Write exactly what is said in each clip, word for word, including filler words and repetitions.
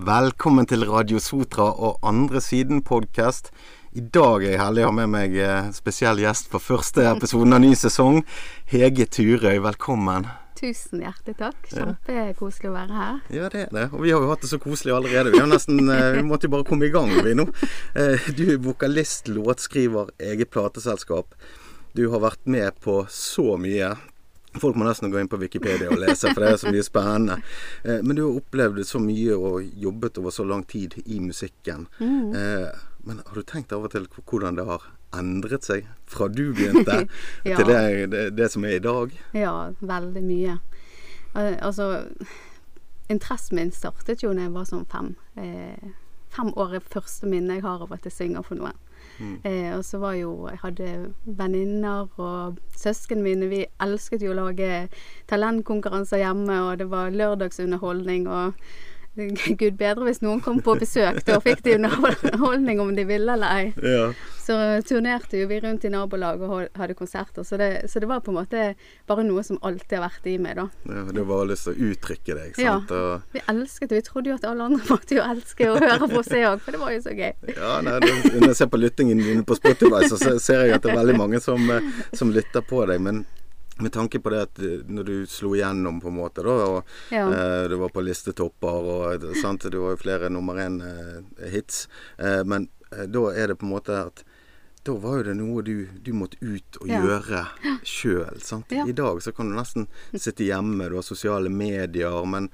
Velkommen til Radio Sotra og Andre Siden podcast. I dag er jeg heldig å ha med meg spesiell gjest for første episoden av ny sesong, Hege Turøy. Velkommen. Tusen hjertelig takk. Kjempekoselig å være her. Ja, det er det. Og vi har jo hatt det så koselig allerede. Vi har nesten, vi måtte jo bare komme i gang vi nå. Du er vokalist, låtskriver, eget plateselskap. Du har vært med på så mye. Folk må nesten gå inn på Wikipedia og lese, for det er så mye spennende. Men du har opplevd så mye og jobbet over så lang tid i musikken. Mm. Men har du tenkt av og til hvordan det har endret seg fra du begynte ja. til det, det, det som er i dag? Ja, veldig mye. Altså, interessen min startet jo når jeg var sånn fem. Eh, fem år er første minne jeg har av at jeg synger for noen. Mm. Eh, og så var jo, jeg hadde venninner og søsken mine, vi elsket jo å lage talentkonkurranser hjemme, og det var lørdagsunderholdning, og Gud bedre hvis noen kom på besøk, da fikk de underholdning om de ville eller ei. Ja. Så turnerte jo vi rundt i nabolag og hadde konserter, så det, så det var på en måte bare noe som alltid har vært i meg da. Ja, det var lyst til å uttrykke det, ikke sant? Ja, og vi elsket det, vi trodde jo at alle andre måtte jo elske å høre på seg også, for det var jo så gøy. Ja, nei, det, når jeg ser på lyttingen din på Spotify, så ser jeg at det er veldig mange som, som lytter på deg, men med tanke på det at når du slo igjennom på en måte da, og ja. eh, du var på listetopper, og sant, du var jo flere nummer en eh, hits, eh, men eh, da er det på en måte at da var jo det noe du, du måtte ut og ja. gjøre selv, sant? Ja. I dag så kan du nesten sitte hjemme, du har sosiale medier, men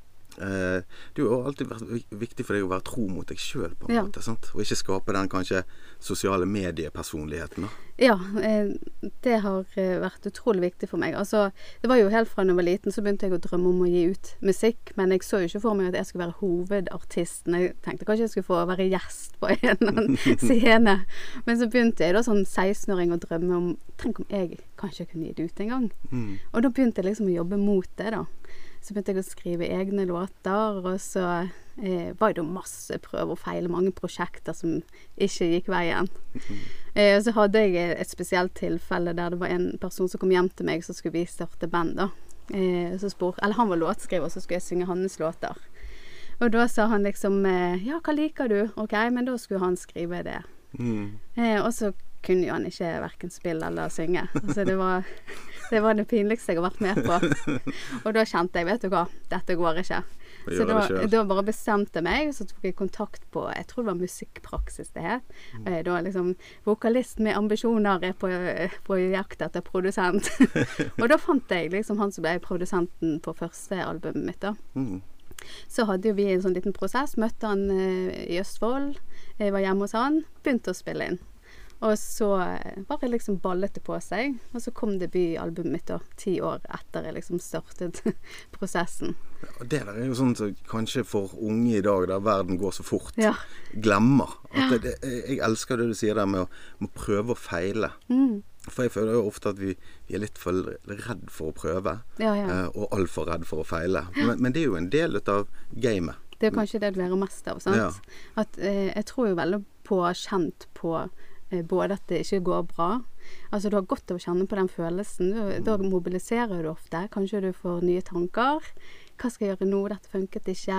eh, det har alltid vært viktig for deg å være tro mot deg selv på en ja. måte, sant? Og ikke skape den kanskje sosiale mediepersonligheten da. Ja, eh, det har vært utrolig viktig for meg. Altså, det var jo helt fra da jeg var liten, så begynte jeg å drømme om å gi ut musikk, men jeg så jo ikke for meg at jeg skulle være hovedartisten. Jeg tenkte kanskje jeg skulle få være gjest på en eller annen scene. Men så begynte jeg da som seksten-åring å drømme om, tenk om jeg kanskje kunne gi det ut en gang. Mm. Og da begynte jeg liksom å jobbe mot det da. Så begynte jeg å skrive egne låter, og så eh, var det masse prøve og feile, mange prosjekter som ikke gikk veien. Mm. Eh, så hadde jeg et spesielt tilfelle der det var en person som kom hjem til meg, så skulle vi starte band da. Eh, så spor, eller han var låtskriver, så skulle jeg synge hans låter. Og da sa han liksom, eh, ja, hva liker du? Ok, men da skulle han skrive det. Mm. Eh, og så kunne jo han ikke hverken spille eller synge. Altså det var, det var det pinligste jeg har vært med på. Og da kjente jeg, vet du hva, dette går ikke. Så da, da bare bestemte jeg meg, så tok jeg kontakt på, jeg tror det var musikkpraksis det het. Mm. Da liksom, vokalist med ambisjoner er på, på jakt etter produsent. Og da fant jeg liksom han som ble produsenten på første albumet mitt da. Mm. Så hadde jo vi en sånn liten prosess, møtte han uh, i Østfold, jeg var hjemme hos han, begynte å spille inn. Og så bare liksom ballet det på seg, og så kom debutalbumet mitt da, ti år etter jeg liksom startet prosessen. Ja, det der er jo sånn som kanskje for unge i dag, der verden går så fort, ja. glemmer. At det, det, jeg elsker det du sier der med å, med å prøve å feile. Mm. For jeg føler jo ofte at vi, vi er litt for redd for å prøve, ja, ja. Eh, og alt for redd for å feile. Men, men det er jo en del av gamet. Det er kanskje det du lærer mest av, sant? Ja. At, eh, jeg tror jo veldig på, kjent på både at det ikke går bra. Altså du har godt av å kjenne på den følelsen. Du, da mobiliserer du ofte. Kanskje du får nye tanker. Hva skal jeg gjøre nå? Dette funket ikke.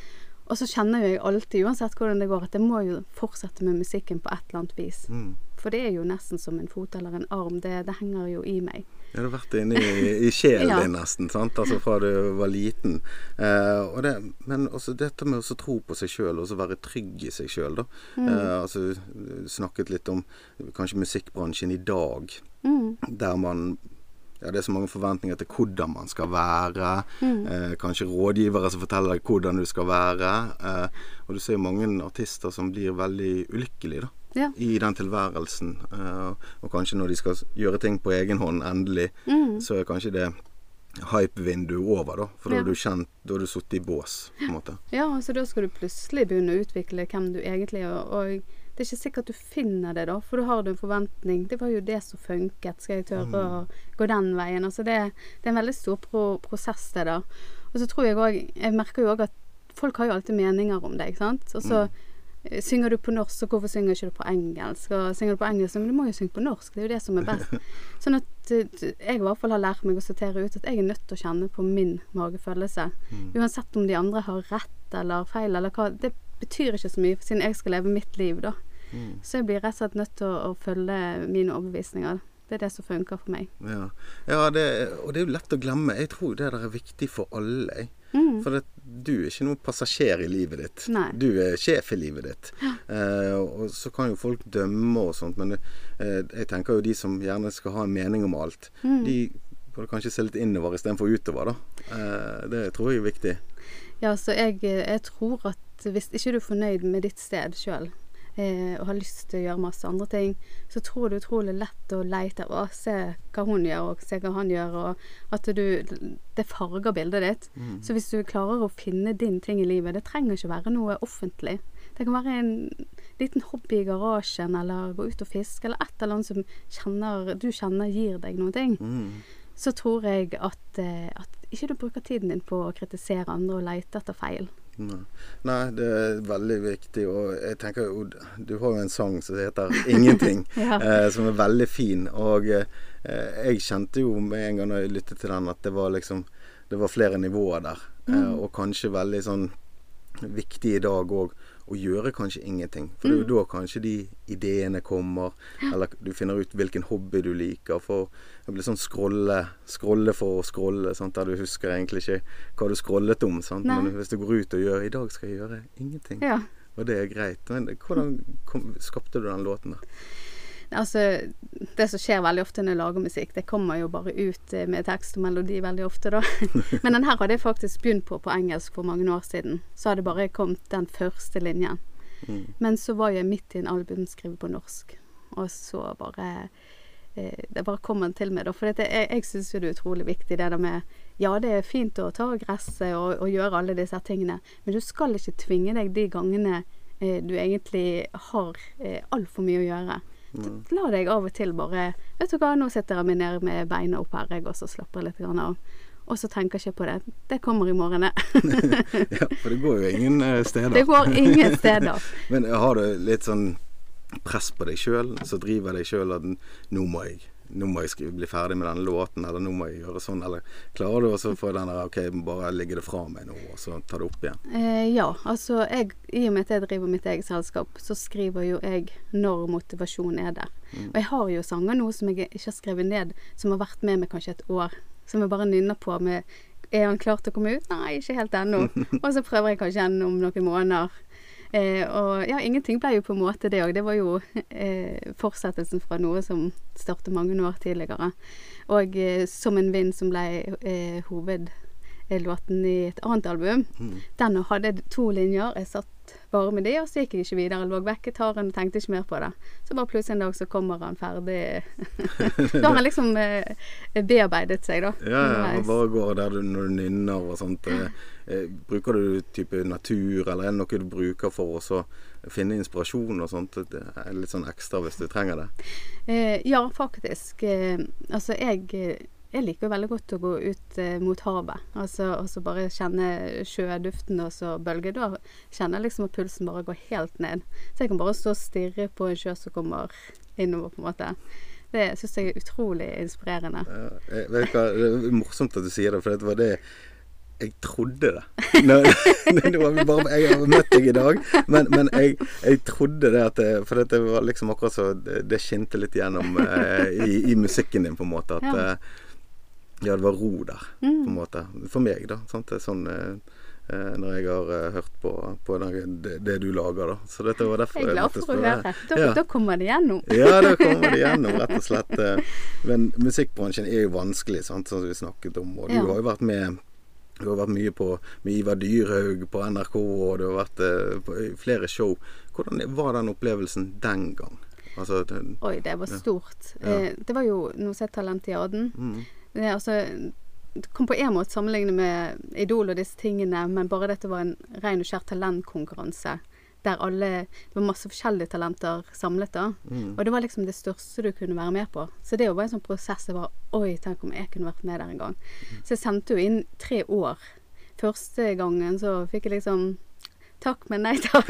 Og så kjenner jeg alltid, uansett hvordan det går, at jeg må jo fortsette med musikken på et eller annet vis. Mm. For det er jo nesten som en fot eller en arm. Det, det henger jo i meg. Ja, du har vært inne i, i sjelen ja. din nesten, sant? Altså fra du var liten. Eh, og det, men også dette med å tro på seg selv, og så være trygg i seg selv da. Mm. Eh, altså snakket litt om kanskje musikkbransjen i dag, mm. der man ja, det er så mange forventninger til hvordan man skal være, mm. eh, kanskje rådgivere som forteller deg hvordan du skal være, eh, og du ser mange artister som blir veldig ulykkelige da, ja. i den tilværelsen, eh, og kanskje når de skal gjøre ting på egen hånd endelig, mm. så er kanskje det hype-vinduet over da, for da ja. har du kjent, da har du suttet i bås på en måte. Ja, altså da skal du plutselig begynne å utvikle hvem du egentlig er, og det er ikke sikkert at du finner det da, for du har en forventning. Det var jo det som funket. Skal jeg tørre mm. å gå den veien? Altså det, det er en veldig stor pro prosess det da. Og så tror jeg også, jeg merker jo også at folk har jo alltid meninger om det, ikke sant? Og så mm. synger du på norsk, så hvorfor synger ikke du på engelsk? Og synger du på engelsk, men du må jo synge på norsk, det er jo det som er best. Sånn at jeg i hvert fall har lært meg å sortere ut at jeg er nødt til å kjenne på min magefølelse. Mm. Uansett om de andre har rett eller feil, eller hva, det betyr ikke så mye, siden jeg skal leve mitt liv da. Mm. Så jeg blir rett og slett nødt til å, å følge mine overbevisninger. Det er det som funker for meg. Ja, ja det, og det er jo lett å glemme. Jeg tror det der er viktig for alle. Mm. For det, du er ikke noen passasjer i livet ditt. Nei. Du er sjef i livet ditt. Ja. Eh, og så kan jo folk dømme og sånt, men eh, jeg tenker jo de som gjerne skal ha en mening om alt, mm. de bør kanskje se litt innover i stedet for utover da. Eh, det tror jeg er viktig. Ja, så jeg, jeg tror at hvis ikke du er fornøyd med ditt sted selv, Eh, og har lyst til å gjøre masse andre ting, så tror du utrolig lett å leite og se hva hun gjør og se hva han gjør, og at du, det farger bildet ditt. Mm. Så hvis du klarer å finne din ting i livet, det trenger ikke være noe offentlig. Det kan være en liten hobby i garasjen, eller gå ut og fiske, eller et eller annet som kjenner, du kjenner gir deg noen ting. Mm. Så tror jeg at, at ikke du bruker tiden din på å kritisere andre og leite etter feil. Nei. Nei, det er veldig viktig, og jeg tenker jo, du har jo en sang som heter Ingenting, ja. eh, som er veldig fin, og eh, jeg kjente jo med en gang når jeg lyttet til den at det var liksom, det var flere nivåer der, mm. eh, og kanskje veldig sånn viktig i dag også, å gjøre kanskje ingenting, for det er jo da kanskje de ideene kommer, eller du finner ut hvilken hobby du liker, for det blir sånn scrolle, scrolle for å scrolle, sant? Der du husker egentlig ikke hva du scrollet om, sant? Men hvis du går ut og gjør, i dag skal jeg gjøre ingenting, ja. Og det er greit. Men hvordan kom, skapte du den låten da? Altså, det som skjer veldig ofte når jeg lager musikk, det kommer jo bare ut med tekst og melodi veldig ofte da. Men den her hadde jeg faktisk begynt på på engelsk for mange år siden. Så hadde bare kommet den første linjen. Mm. Men så var jeg midt i en album skrevet på norsk. Og så bare, eh, det bare kom den til meg da. For dette, jeg, jeg synes jo det er utrolig viktig det der med, ja det er fint å ta gresset og, og gjøre alle disse tingene. Men du skal ikke tvinge deg de gangene eh, du egentlig har eh, alt for mye å gjøre. Mm. La deg av og til bare, vet du hva, nå sitter jeg meg ned med beina opp her, og så slapper jeg litt grann av. Og så tenker jeg ikke på det. Det kommer i morgen. Ja, for det går jo ingen steder. Det går ingen steder. Men har du litt sånn press på deg selv, så driver deg selv at nå må jeg, nå må jeg skrive, bli ferdig med den låten, eller nå må jeg gjøre sånn, eller klarer du også for den der, ok, bare legge det fra meg nå, og så ta det opp igjen? Eh, ja, altså, jeg, i og med at jeg driver mitt eget selskap, så skriver jo jeg når motivasjon er der. Mm. Og jeg har jo sanger nå som jeg ikke har skrevet ned, som har vært med meg kanskje et år, som jeg bare nynner på med, er han klar til å komme ut? Nei, ikke helt ennå. Og så prøver jeg kanskje gjennom noen måneder. Eh, og ja, ingenting ble jo på en måte det også. Det var jo eh, fortsettelsen fra noe som startet mange år tidligere. Og eh, Som en vind som ble eh, hovedlåten i et annet album. Mm. Den hadde to linjer. Jeg satt bare med det, og så gikk jeg ikke videre. Lå vekk gitaren og tenkte ikke mer på det. Så bare plutselig en dag så kommer han ferdig. Da har han liksom eh, bearbeidet seg da. Ja, ja, og bare går der du, når du nynner og sånt. Eh, eh, bruker du type natur, eller er det noe du bruker for å så finne inspirasjon og sånt? Det er litt sånn ekstra hvis du trenger det. Eh, ja, faktisk. Eh, altså, jeg... Jeg liker jo veldig godt å gå ut eh, mot havet, altså, og så bare kjenne sjøduften og så bølger. Da kjenner jeg liksom at pulsen bare går helt ned. Så jeg kan bare stå og stirre på en sjø som kommer innover på en måte. Det synes jeg er utrolig inspirerende. Ja, jeg vet hva, det er morsomt at du sier det, for det var det jeg trodde det. Nå, nå var vi bare, jeg har møtt deg i dag, men, men jeg, jeg trodde det, at det, for det var liksom akkurat så, det, det skinte litt gjennom eh, i, i musikken din på en måte, at ja. Eh, ja, det var ro der, mm. på en måte. For meg, da. Sant? Det er sånn eh, når jeg har eh, hørt på, på det, det du lager, da. Så dette var derfor jeg er glad for å høre. Da, ja. Da kommer det gjennom. Ja, da kommer det gjennom, rett og slett. Men musikkbransjen er jo vanskelig, sant? Sånn som vi snakket om. Og du ja. har jo vært med, du har vært mye på med Ivar Dyrhaug på N R K, og du har vært eh, på flere show. Hvordan var den opplevelsen den gang? Altså, den, Oi, det var stort. Ja. Eh, det var jo noe sett Talentiaden. Mm. Det, altså, det kom på en måte sammenlignet med Idol og disse tingene, men bare dette var en ren og skjær talentkonkurranse, der alle, det var masse forskjellige talenter samlet da, mm. og det var liksom det største du kunne være med på. Så det var en sånn prosess, det var, oi, tenk om jeg kunne vært med der en gang. Mm. Så jeg sendte jo inn tre år. Første gangen så fikk jeg liksom takk, men nei takk.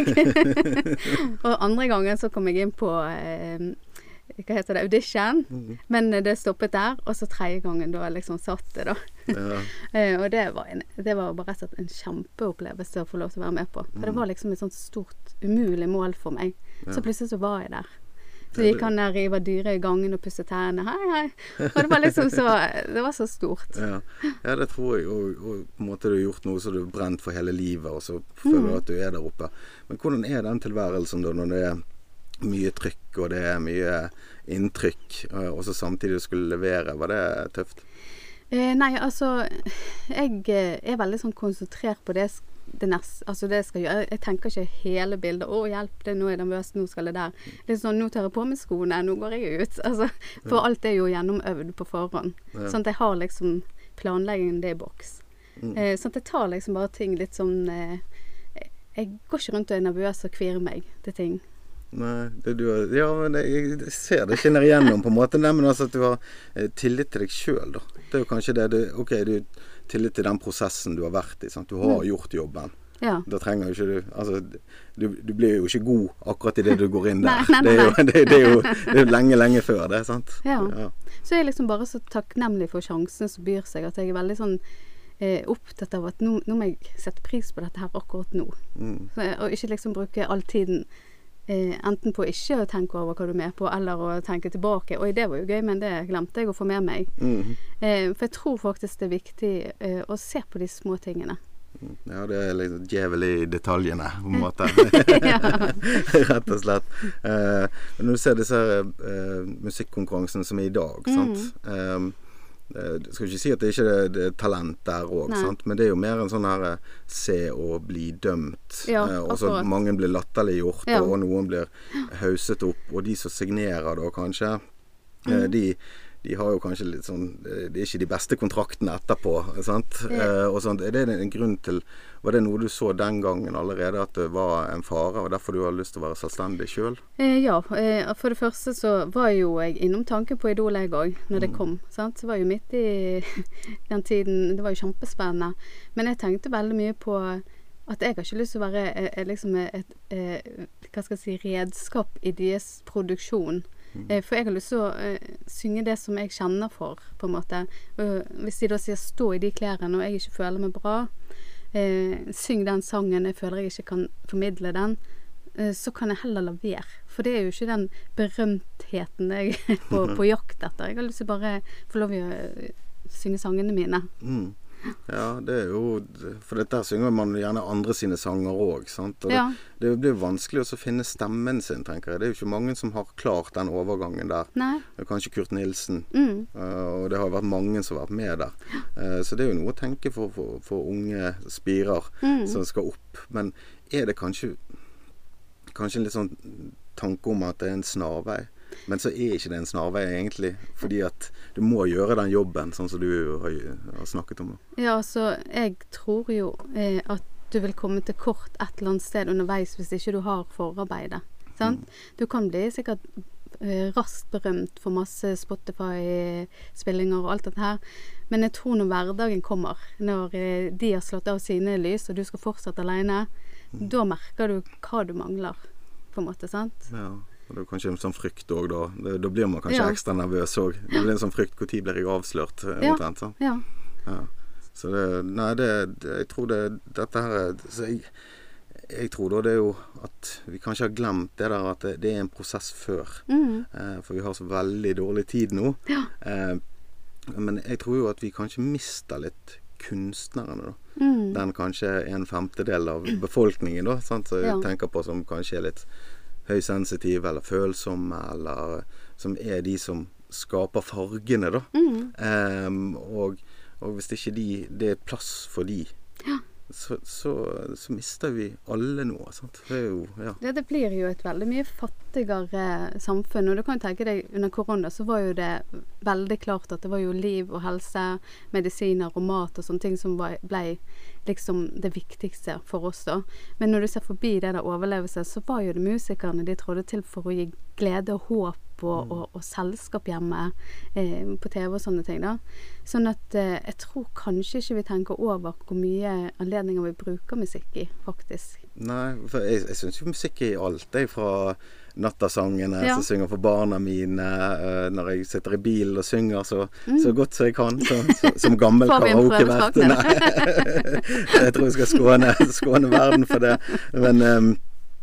Og andre gangen så kom jeg inn på eh, hva heter det, audition, mm. men det stoppet der, og så tredje gangen da liksom satt det da. Ja. eh, og det var, en, det var bare rett og slett en kjempeopplevelse å få lov til å være med på. For mm. det var liksom et sånt stort, umulig mål for meg. Ja. Så plutselig så var jeg der. Så gikk han der, jeg var dyre i gangen og pusset tærne, hei, hei. Og det var liksom så, det var så stort. Ja, ja det tror jeg, og, og på en måte du har gjort noe så du har brent for hele livet, og så føler du mm. at du er der oppe. Men hvordan er den tilværelsen da, når det er mye trykk, og det er mye inntrykk, og så samtidig du skulle levere? Var det tøft? Eh, nei, altså, jeg er veldig sånn konsentrert på det, det neste, altså det jeg skal gjøre. Jeg tenker ikke hele bildet, å hjelp, det, nå er det nervøst, nå skal det der. Det er sånn, nå tar jeg på meg skoene, nå går jeg ut. Altså, for ja. alt er jo gjennomøvd på forhånd. Ja. Sånn at jeg har liksom planleggingen det i boks. Mm. Eh, sånn at jeg tar liksom bare ting litt sånn, eh, jeg går ikke rundt og er nervøs og kvirer meg til ting. Nei, det, du har, ja, men jeg, jeg ser det skinner igjennom på en måte. Nei, men altså at du har eh, tillit til deg selv da. Det er jo kanskje det, du, ok, du har tillit til den prosessen du har vært i, sant? Du har mm. gjort jobben. Ja. Da trenger jo ikke du, altså, du, du blir jo ikke god akkurat i det du går inn der. Nei, nei, nei. Det, er jo, det, det, er jo, det er jo lenge, lenge før det, sant? Ja. ja. Så jeg er liksom bare så takknemlig for sjansen som byr seg, at jeg er veldig sånn eh, opptatt av at nå, nå må jeg sette pris på dette her akkurat nå. Mm. Så, og ikke liksom bruke all tiden Eh, enten på ikke å tenke over hva du er med på, eller å tenke tilbake. Og det var jo gøy, men det glemte jeg å få med meg. Mm. Eh, for jeg tror faktisk det er viktig eh, å se på de små tingene. Ja, det er litt djevel i detaljene, på en måte. Rett og slett. Eh, men når du ser disse eh, musikkonkurransene som er i dag, mm. sant? Eh, Jeg skal ikke si at det ikke er, det er talent der også, sant? Men det er jo mer en sånn her se og bli dømt. Ja, eh, og så mange blir latterliggjort, ja. og noen blir hauset opp. Og de som signerer da kanskje, mm. eh, de, de har jo kanskje litt sånn, det er ikke de beste kontraktene etterpå, sant? Ja. Eh, og sånt. Er det en grunn til, var det noe du så den gangen allerede, at det var en fare, og derfor du har lyst til å være selvstendig selv? Eh, ja, eh, for det første så var jo jeg innom tanken på Idol jeg også, når det kom, sant? Så var jo midt i den tiden, det var jo kjempespennende, men jeg tenkte veldig mye på at jeg har ikke lyst til å være eh, liksom et, eh, hva skal jeg si, redskap i deres produksjon. Mm. For jeg har lyst til å uh, synge det som jeg kjenner for, på en måte. Og hvis de da sier stå i de klærne, og jeg ikke føler meg bra, uh, syng den sangen, jeg føler jeg ikke kan formidle den, uh, så kan jeg heller la være. For det er jo ikke den berømtheten jeg er på, på jakt etter. Jeg har lyst til å bare få lov til å uh, synge sangene mine. Mm. Ja, det er jo, for dette synger man gjerne andre sine sanger også, sant? Og ja. det, det blir vanskelig å finne stemmen sin, tenker jeg. Det er jo ikke mange som har klart den overgangen der. Nei. Kanskje Kurt Nilsen, mm. uh, og det har vært mange som har vært med der. Uh, så det er jo noe å tenke for, for, for unge spirer mm. som skal opp. Men er det kanskje, kanskje en litt sånn tanke om at det er en snarvei? Men så er ikke det en snarvei egentlig, fordi at du må gjøre den jobben, sånn som du har, har snakket om. Ja, så jeg tror jo eh, at du vil komme til kort et eller annet sted underveis hvis ikke du har forarbeidet, sant? Mm. Du kan bli sikkert eh, raskt berømt for masse Spotify-spillinger og alt dette her, men jeg tror når hverdagen kommer, når eh, de har slått av sine lys, og du skal fortsette alene, mm. da merker du hva du mangler, på en måte, sant? Ja. Og det er kanskje en sånn frykt også da. Det, da blir man kanskje ja. ekstra nervøs også. Det blir en sånn frykt, hvor tid blir jeg avslørt? Ja, omtrent, så. ja. ja. Så det, nei, det, det, jeg tror det, dette her, så jeg, jeg tror da det er jo at vi kanskje har glemt det der at det, det er en prosess før. Mm. Eh, for vi har så veldig dårlig tid nå. Ja. Eh, men jeg tror jo at vi kanskje mister litt kunstnerne da. Mm. Den kanskje en femtedel av befolkningen da, sant? Så jeg ja. tenker på som kanskje er litt høysensitive eller følsomme, eller som er de som skaper fargene da. Mm. Um, og, og hvis ikke de, det er plass for de, ja. så, så, så mister vi alle noe. Sant? Det, er jo, ja. det, det blir jo et veldig mye fattigere samfunn, og du kan tenke deg, under korona så var jo det veldig klart at det var jo liv og helse, medisiner og mat og sånne ting som var, ble liksom det viktigste for oss da. Men når du ser forbi det der overlevelse, så var jo det musikerne de trodde til for å gi glede og håp og, og, og selskap hjemme eh, på T V og sånne ting da. Sånn at eh, jeg tror kanskje ikke vi tenker over hvor mye anledninger vi bruker musikk i, faktisk. Nei, for jeg, jeg synes jo musikk er i alt. Det er fra nattasangene Ja. som synger for barna mine, uh, når jeg sitter i bilen og synger så, mm. så godt som jeg kan, så, så, som gammel karaokevert. Jeg tror jeg skal skåne, skåne verden for det. Men um,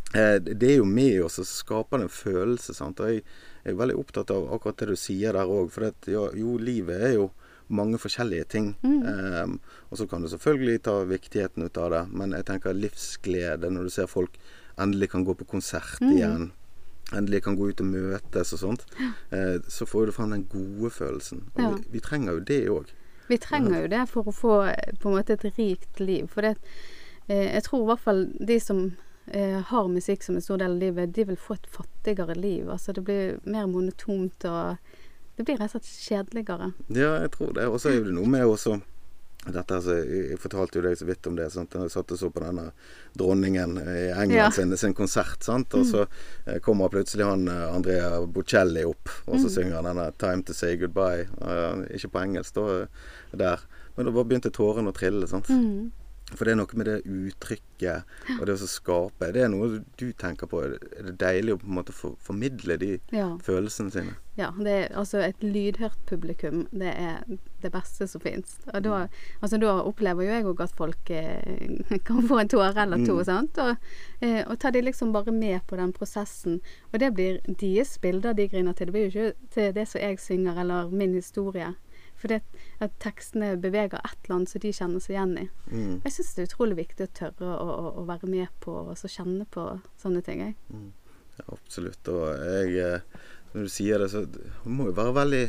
det er jo med oss å skape en følelse, sant? Og jeg, jeg er veldig opptatt av akkurat det du sier der også, for at, jo, jo, livet er jo mange forskjellige ting. Mm. Um, og så kan du selvfølgelig ta viktigheten ut av det, men jeg tenker livsglede når du ser folk endelig kan gå på konsert mm. igjen, endelig kan gå ut og møtes og sånt, uh, så får du fram den gode følelsen. Og ja. vi, vi trenger jo det også. Vi trenger jo det for å få på en måte et rikt liv, for det, uh, jeg tror i hvert fall de som uh, har musikk som en stor del av livet, de vil få et fattigere liv. Altså det blir mer monotont og det blir rett og slett kjedeligere. Ja, jeg tror det. Og så er det noe med også dette, altså, jeg fortalte jo deg så vidt om det, sant? Jeg satt og så på denne dronningen i England ja. sin, sin konsert, sant? Og så mm. kommer plutselig han Andrea Bocelli opp, og så mm. synger han denne Time to Say Goodbye. Uh, ikke på engelsk da, der. Men da bare begynte tårene å trille, sant? Mm. For det er noe med det uttrykket og det å skape. Det er noe du tenker på. Er det deilig å på en måte for, formidle de ja. følelsene sine? Ja, det er, altså et lydhørt publikum, det er det beste som finnes. Og da, altså, da opplever jo jeg også at folk eh, kan få en tåre eller to, mm. sant? Og, eh, og tar de liksom bare med på den prosessen. Og det blir deres bilder de griner til. Det blir jo ikke til det som jeg synger eller min historie. For det at tekstene beveger et eller annet som de kjenner seg igjen i. Mm. Jeg synes det er utrolig viktig å tørre å, å, å være med på og så kjenne på sånne ting. Jeg. Mm. Ja, absolutt. Og jeg, når du sier det, så det må jo være veldig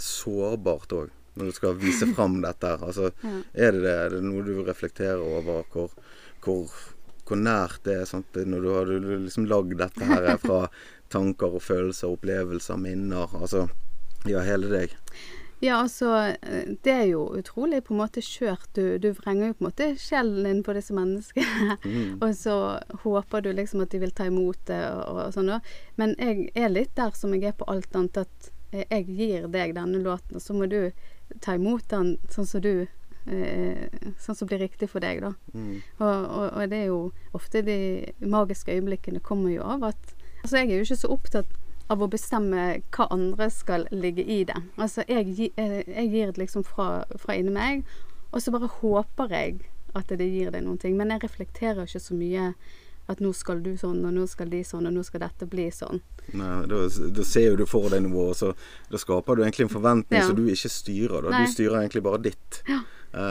sårbart også, når du skal vise frem dette. Altså, ja. er, det det, er det noe du reflekterer over hvor, hvor, hvor nært det er, sant? Når du har du liksom lagd dette her fra tanker og følelser, opplevelser, minner, altså, ja, hele deg. Ja, altså, det er jo utrolig på en måte kjørt. Du, du vrenger jo på en måte sjelen inn på disse menneskene, mm. og så håper du liksom at de vil ta imot det og, og sånn da. Men jeg er litt der som jeg er på alt annet, at jeg gir deg denne låten, og så må du ta imot den sånn som du, eh, sånn som blir riktig for deg da. Mm. Og, og, og det er jo ofte de magiske øyeblikkene kommer jo av at, altså jeg er jo ikke så opptatt av å bestemme hva andre skal ligge i det. Altså, jeg, jeg gir det liksom fra, fra inni meg, og så bare håper jeg at det gir deg noen ting. Men jeg reflekterer ikke så mye at nå skal du sånn, og nå skal de sånn, og nå skal dette bli sånn. Nei, da, da ser jo du for deg noe, og så da skaper du egentlig en forventning ja. som du ikke styrer. Da. Du styrer egentlig bare ditt. Ja.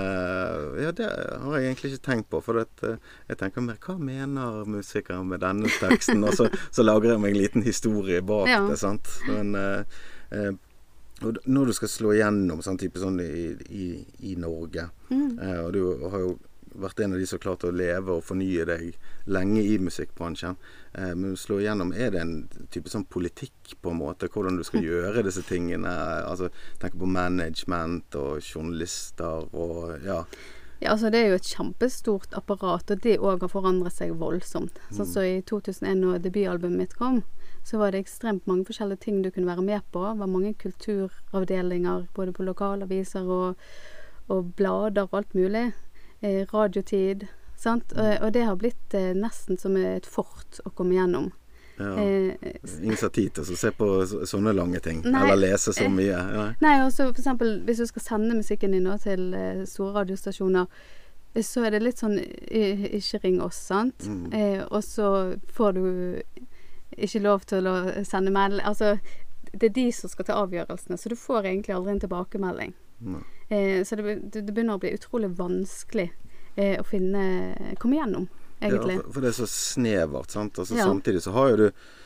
Uh, ja, det har jeg egentlig ikke tenkt på, for at, uh, jeg tenker mer, hva mener musikeren med denne teksten? Og så, så lager jeg meg en liten historie bak ja. det, sant? Men uh, uh, og når du skal slå igjennom sånn type sånn i, i, i Norge, mm. uh, og du har jo vært en av de som har klart å leve og fornye deg lenge i musikkbransjen, eh, men slå igjennom, er det en type sånn politikk på en måte, hvordan du skal gjøre disse tingene, altså tenk på management og journalister og ja. Ja, altså det er jo et kjempestort apparat, og det også har forandret seg voldsomt. Sånn så i to tusen og en når debutalbumet mitt kom, så var det ekstremt mange forskjellige ting du kunne være med på. Det var mange kulturavdelinger, både på lokalaviser og, og blader og alt mulig. Eh, radiotid, sant? Og, og det har blitt eh, nesten som et fort å komme gjennom. Ja, eh, ingen har tid til å se på sånne lange ting, nei, eller lese så mye. Ja. Nei, og så for eksempel, hvis du skal sende musikken din nå til eh, store radiostasjoner, så er det litt sånn, ikke ring oss, sant? Mm. Eh, og så får du ikke lov til å sende mail. Altså, det er de som skal ta avgjørelsene, så du får egentlig aldri en tilbakemelding. Mm. Eh, så det, det begynner å bli utrolig vanskelig eh, å finne, komme igjennom, egentlig. Ja, for, for det er så snevert, sant? Altså, ja. Samtidig så har jo du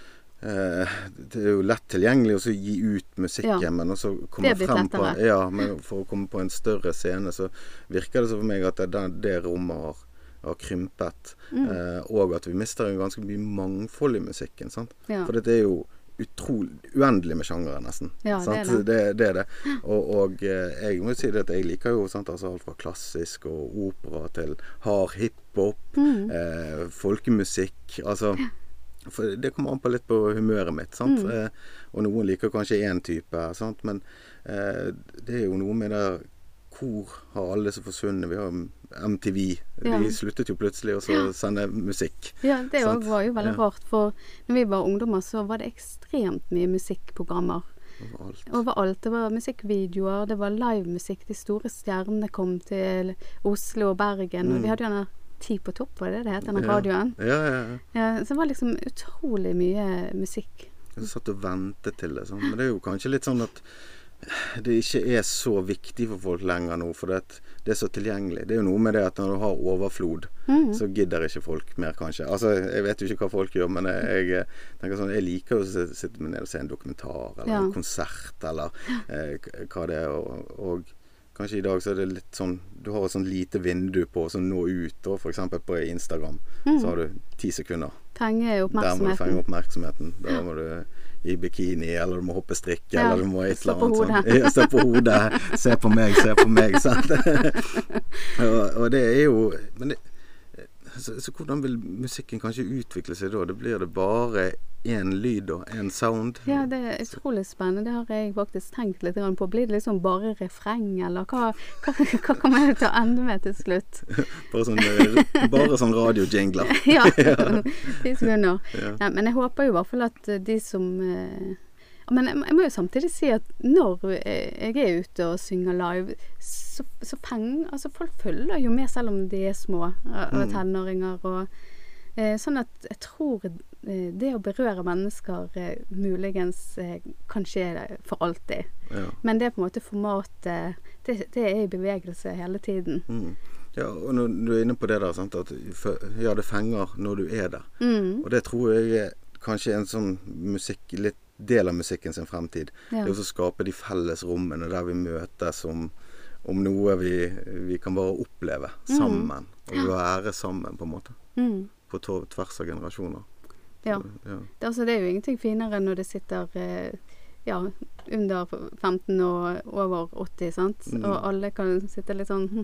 eh, det er jo lett tilgjengelig å gi ut musikken, ja. Men også komme frem på, ja, men for å komme på en større scene, så virker det så for meg at det, det rommet har, har krympet, mm. eh, og at vi mister en ganske mye mangfold i musikken, sant? Ja. For det er jo utrolig, uendelig med sjangere nesten. Ja, det er det. Det, det er det. Og, og jeg må si det at jeg liker jo sant, altså alt fra klassisk og opera til hard hiphop, mm. eh, folkemusikk, altså For det kommer an på litt på humøret mitt, sant? Mm. Eh, og noen liker kanskje en type, sant? Men eh, det er jo noe med det, hvor har alle som forsvunnet? Vi har M T V, Ja. de sluttet jo plutselig også å sende musikk. Ja, det Sant? også var jo veldig Ja. rart, for når vi var ungdommer så var det ekstremt mye musikkprogrammer. Overalt. Overalt. Det var musikkvideoer, det var livemusikk. De store stjernene kom til Oslo og Bergen, og Mm. vi hadde jo denne Ti på topp, var det det het, denne Ja. radioen? Ja, ja, ja. Ja, så det var liksom utrolig mye musikk. Jeg satt og ventet til det, sånn. Men det er jo kanskje litt sånn at det ikke er så viktig for folk lenger nå, for det, det er så tilgjengelig. Det er jo noe med det at når du har overflod, Mm. så gidder ikke folk mer, kanskje. Altså, jeg vet jo ikke hva folk gjør, men jeg, jeg tenker sånn, jeg liker jo å sitte sitte med ned og se en dokumentar, eller Ja. en konsert, eller eh, hva det er, og, og kanskje i dag så er det litt sånn, du har et sånn lite vindu på som nå ut, og for eksempel på Instagram, Mm. så har du ti sekunder. Fenge Der må du fenge oppmerksomheten. oppmerksomheten. Der må du i bikini, eller du må hoppe strikke, Ja, eller du må et stå eller på annet sånt. hodet. Ja, stå på hodet. Se på meg, se på meg, sant? og, og det er jo men det, så, så hvordan vil musikken kanskje utvikle seg da? Det blir det bare en lyd og en sound? Ja, det er utrolig spennende. Det har jeg faktisk tenkt litt grann på. Blir det liksom bare refreng, eller hva, hva, hva kommer det til å ende med til slutt? Bare sånn, eh, bare sånn radiojingler. Ja, ti sekunder. Ja. Ja, men jeg håper jo i hvert fall at eh, de som eh, Men jeg, må- jeg må jo samtidig si at når eh, jeg er ute og synger live, så, så feng, altså folk følger jo med selv om de er små og og Mm. tenåringer. Og, eh, sånn at jeg tror eh, det å berøre mennesker eh, muligens eh, kan skje for alltid. Ja. Men det er på en måte formatet, det, det er i bevegelse hele tiden. Mm. Ja, og når du er inne på det der, sant, at for, ja, det fenger når du er der. Mm. Og det tror jeg er kanskje en sånn musikk, litt del av musikken sin fremtid. Ja. Det er å skape de felles rommene der vi møtes om, om noe vi, vi kan bare oppleve sammen. Og være sammen, på en måte. Mm. På to- tvers av generasjoner. Ja. Så, ja. Det, altså, det er jo ingenting finere enn når det sitter eh, ja, under femten og over åtti, sant? Mm. Og alle kan sitte litt sånn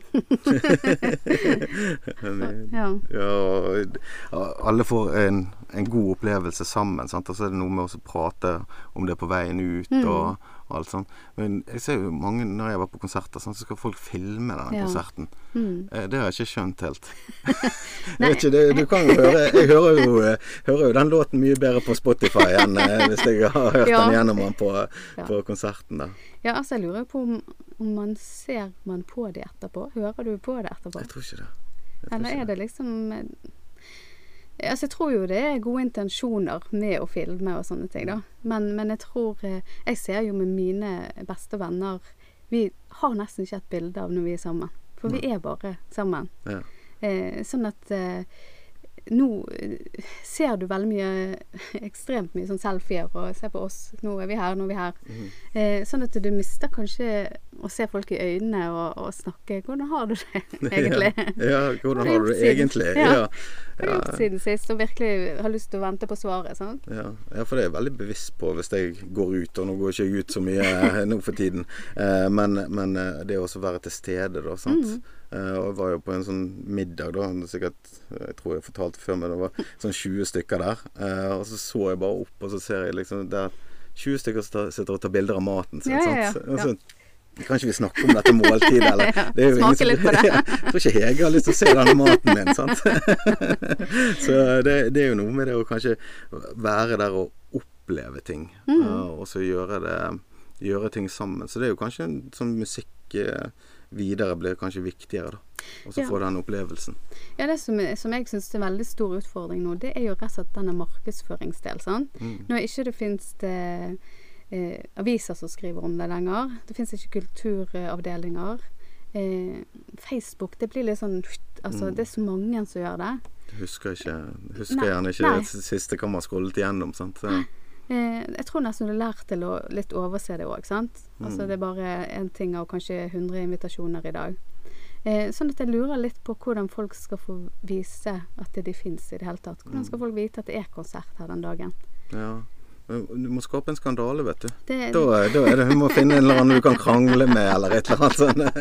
Men, Ja. ja, og alle får en, en god opplevelse sammen, sant? Og så er det noe med å prate om det på veien ut Mm. og, og alt sånt. Men jeg ser jo mange, når jeg var på konserter, sant, så skal folk filme denne Ja. konserten. Mm. Eh, Det har jeg ikke skjønt helt. jeg Nei. vet ikke, det, du kan jo høre, jeg hører jo, eh, hører jo den låten mye bedre på Spotify enn eh, hvis jeg har hørt Ja. den gjennom den på, Ja. på konserten da. Ja, altså jeg lurer på om, om man ser man på det etterpå. Hører du på det etterpå? Jeg tror ikke det. Jeg tror Eller ikke er det liksom eh, Altså jeg tror jo det er gode intensjoner med å filme og sånne ting da. Men, men jeg tror eh, Jeg ser jo med mine beste venner, vi har nesten ikke et bilde av når vi er sammen. For vi er bare sammen. Ja. Eh, sånn at eh, nå eh, ser du veldig mye, ekstremt mye sånn selfier, og se på oss, nå er vi her, nå er vi her. Mhm. Eh, sånn at du mister kanskje å se folk i øynene og, og snakke, hvordan har du det egentlig? Ja, ja, hvordan Hva har har du du det gjort egentlig? siden? Ja. Ja. Hva har du gjort siden sist, og virkelig har lyst til å vente på svaret, sant? Ja, ja, for det er jeg veldig bevisst på hvis jeg går ut, og nå går ikke jeg ut så mye eh, nå for tiden, eh, men, men eh, det å også være til stede da, sant? Mhm. Eh, og jeg var jo på en sånn middag da, det er sikkert, jeg tror jeg fortalte før, men det var sånn tjue stykker der, eh, og så så jeg bare opp, og så ser jeg liksom der tjue stykker som tar- sitter og tar bilder av maten sin, Ja, ja, ja. sant? Og så, kan ikke vi snakke om dette måltidet, eller? Ja, Det er jo ingen smake som- litt på det. Ja, jeg tror ikke Hege har lyst til å se denne maten min, sant? Så det, det er jo noe med det å kanskje være der og oppleve ting, Mhm. eh, og så gjøre det, gjøre ting sammen. Så det er jo kanskje en sånn musikk eh, videre blir kanskje viktigere da, og så Ja. få den opplevelsen. Ja, det som, som jeg synes er en veldig stor utfordring nå, det er jo rett og slett denne markedsføringsdelen, sant? Mm. Når ikke det finnes det eh, aviser som skriver om det lenger, det finnes ikke kulturavdelinger, eh, Facebook, det blir litt sånn, altså Mm. det er så mange som gjør det. Jeg husker, ikke, husker Nei, gjerne ikke nei. det siste kan man scrollet igjennom, sant? Så, Eh, jeg tror nesten du er lært til å litt overse det også, sant? Altså Mm. det er bare en ting av kanskje hundre invitasjoner i dag. Eh, sånn at jeg lurer litt på hvordan folk skal få vise at de finnes i det hele tatt. Hvordan skal folk vite at det er konsert her den dagen? ja. Du må skape en skandale, vet du. Det... Da, da er det, du må finne en eller annen du kan krangle med, eller et eller annet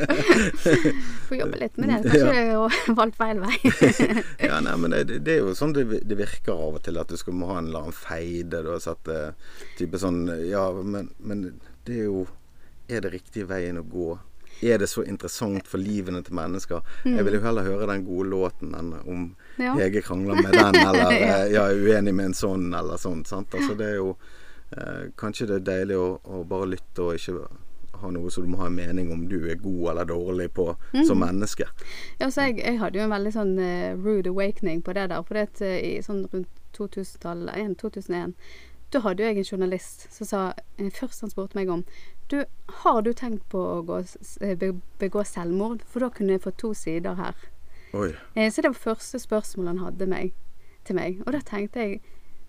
sånt. Få jobbe litt med det. Kanskje jeg har valgt feil vei. Ja, nei, men det, det er jo sånn det, det virker av og til, at du skal må ha en eller annen feide. Du har satt type sånn, ja, men, men det er jo, er det riktige veien å gå? Er det så interessant for livene til mennesker? Mm. Jeg vil jo heller høre den gode låten enn om ja. jeg krangler med den, eller ja. jeg er uenig med en sånn, eller sånn, sant? Altså det er jo, eh, kanskje det er deilig å, å bare lytte og ikke ha noe så du må ha en mening om du er god eller dårlig på mm. som menneske. Ja, så jeg, jeg hadde jo en veldig sånn uh, rude awakening på det der, for det uh, i sånn rundt to tusen-tallet, to tusen og en, da hadde jo jeg en journalist som sa, uh, først han spurte meg om, du, har du tenkt på å gå, be, begå selvmord? For da kunne jeg få to sider her. Oi. Uh, så det var første spørsmål han hadde meg, til meg, og da tenkte jeg,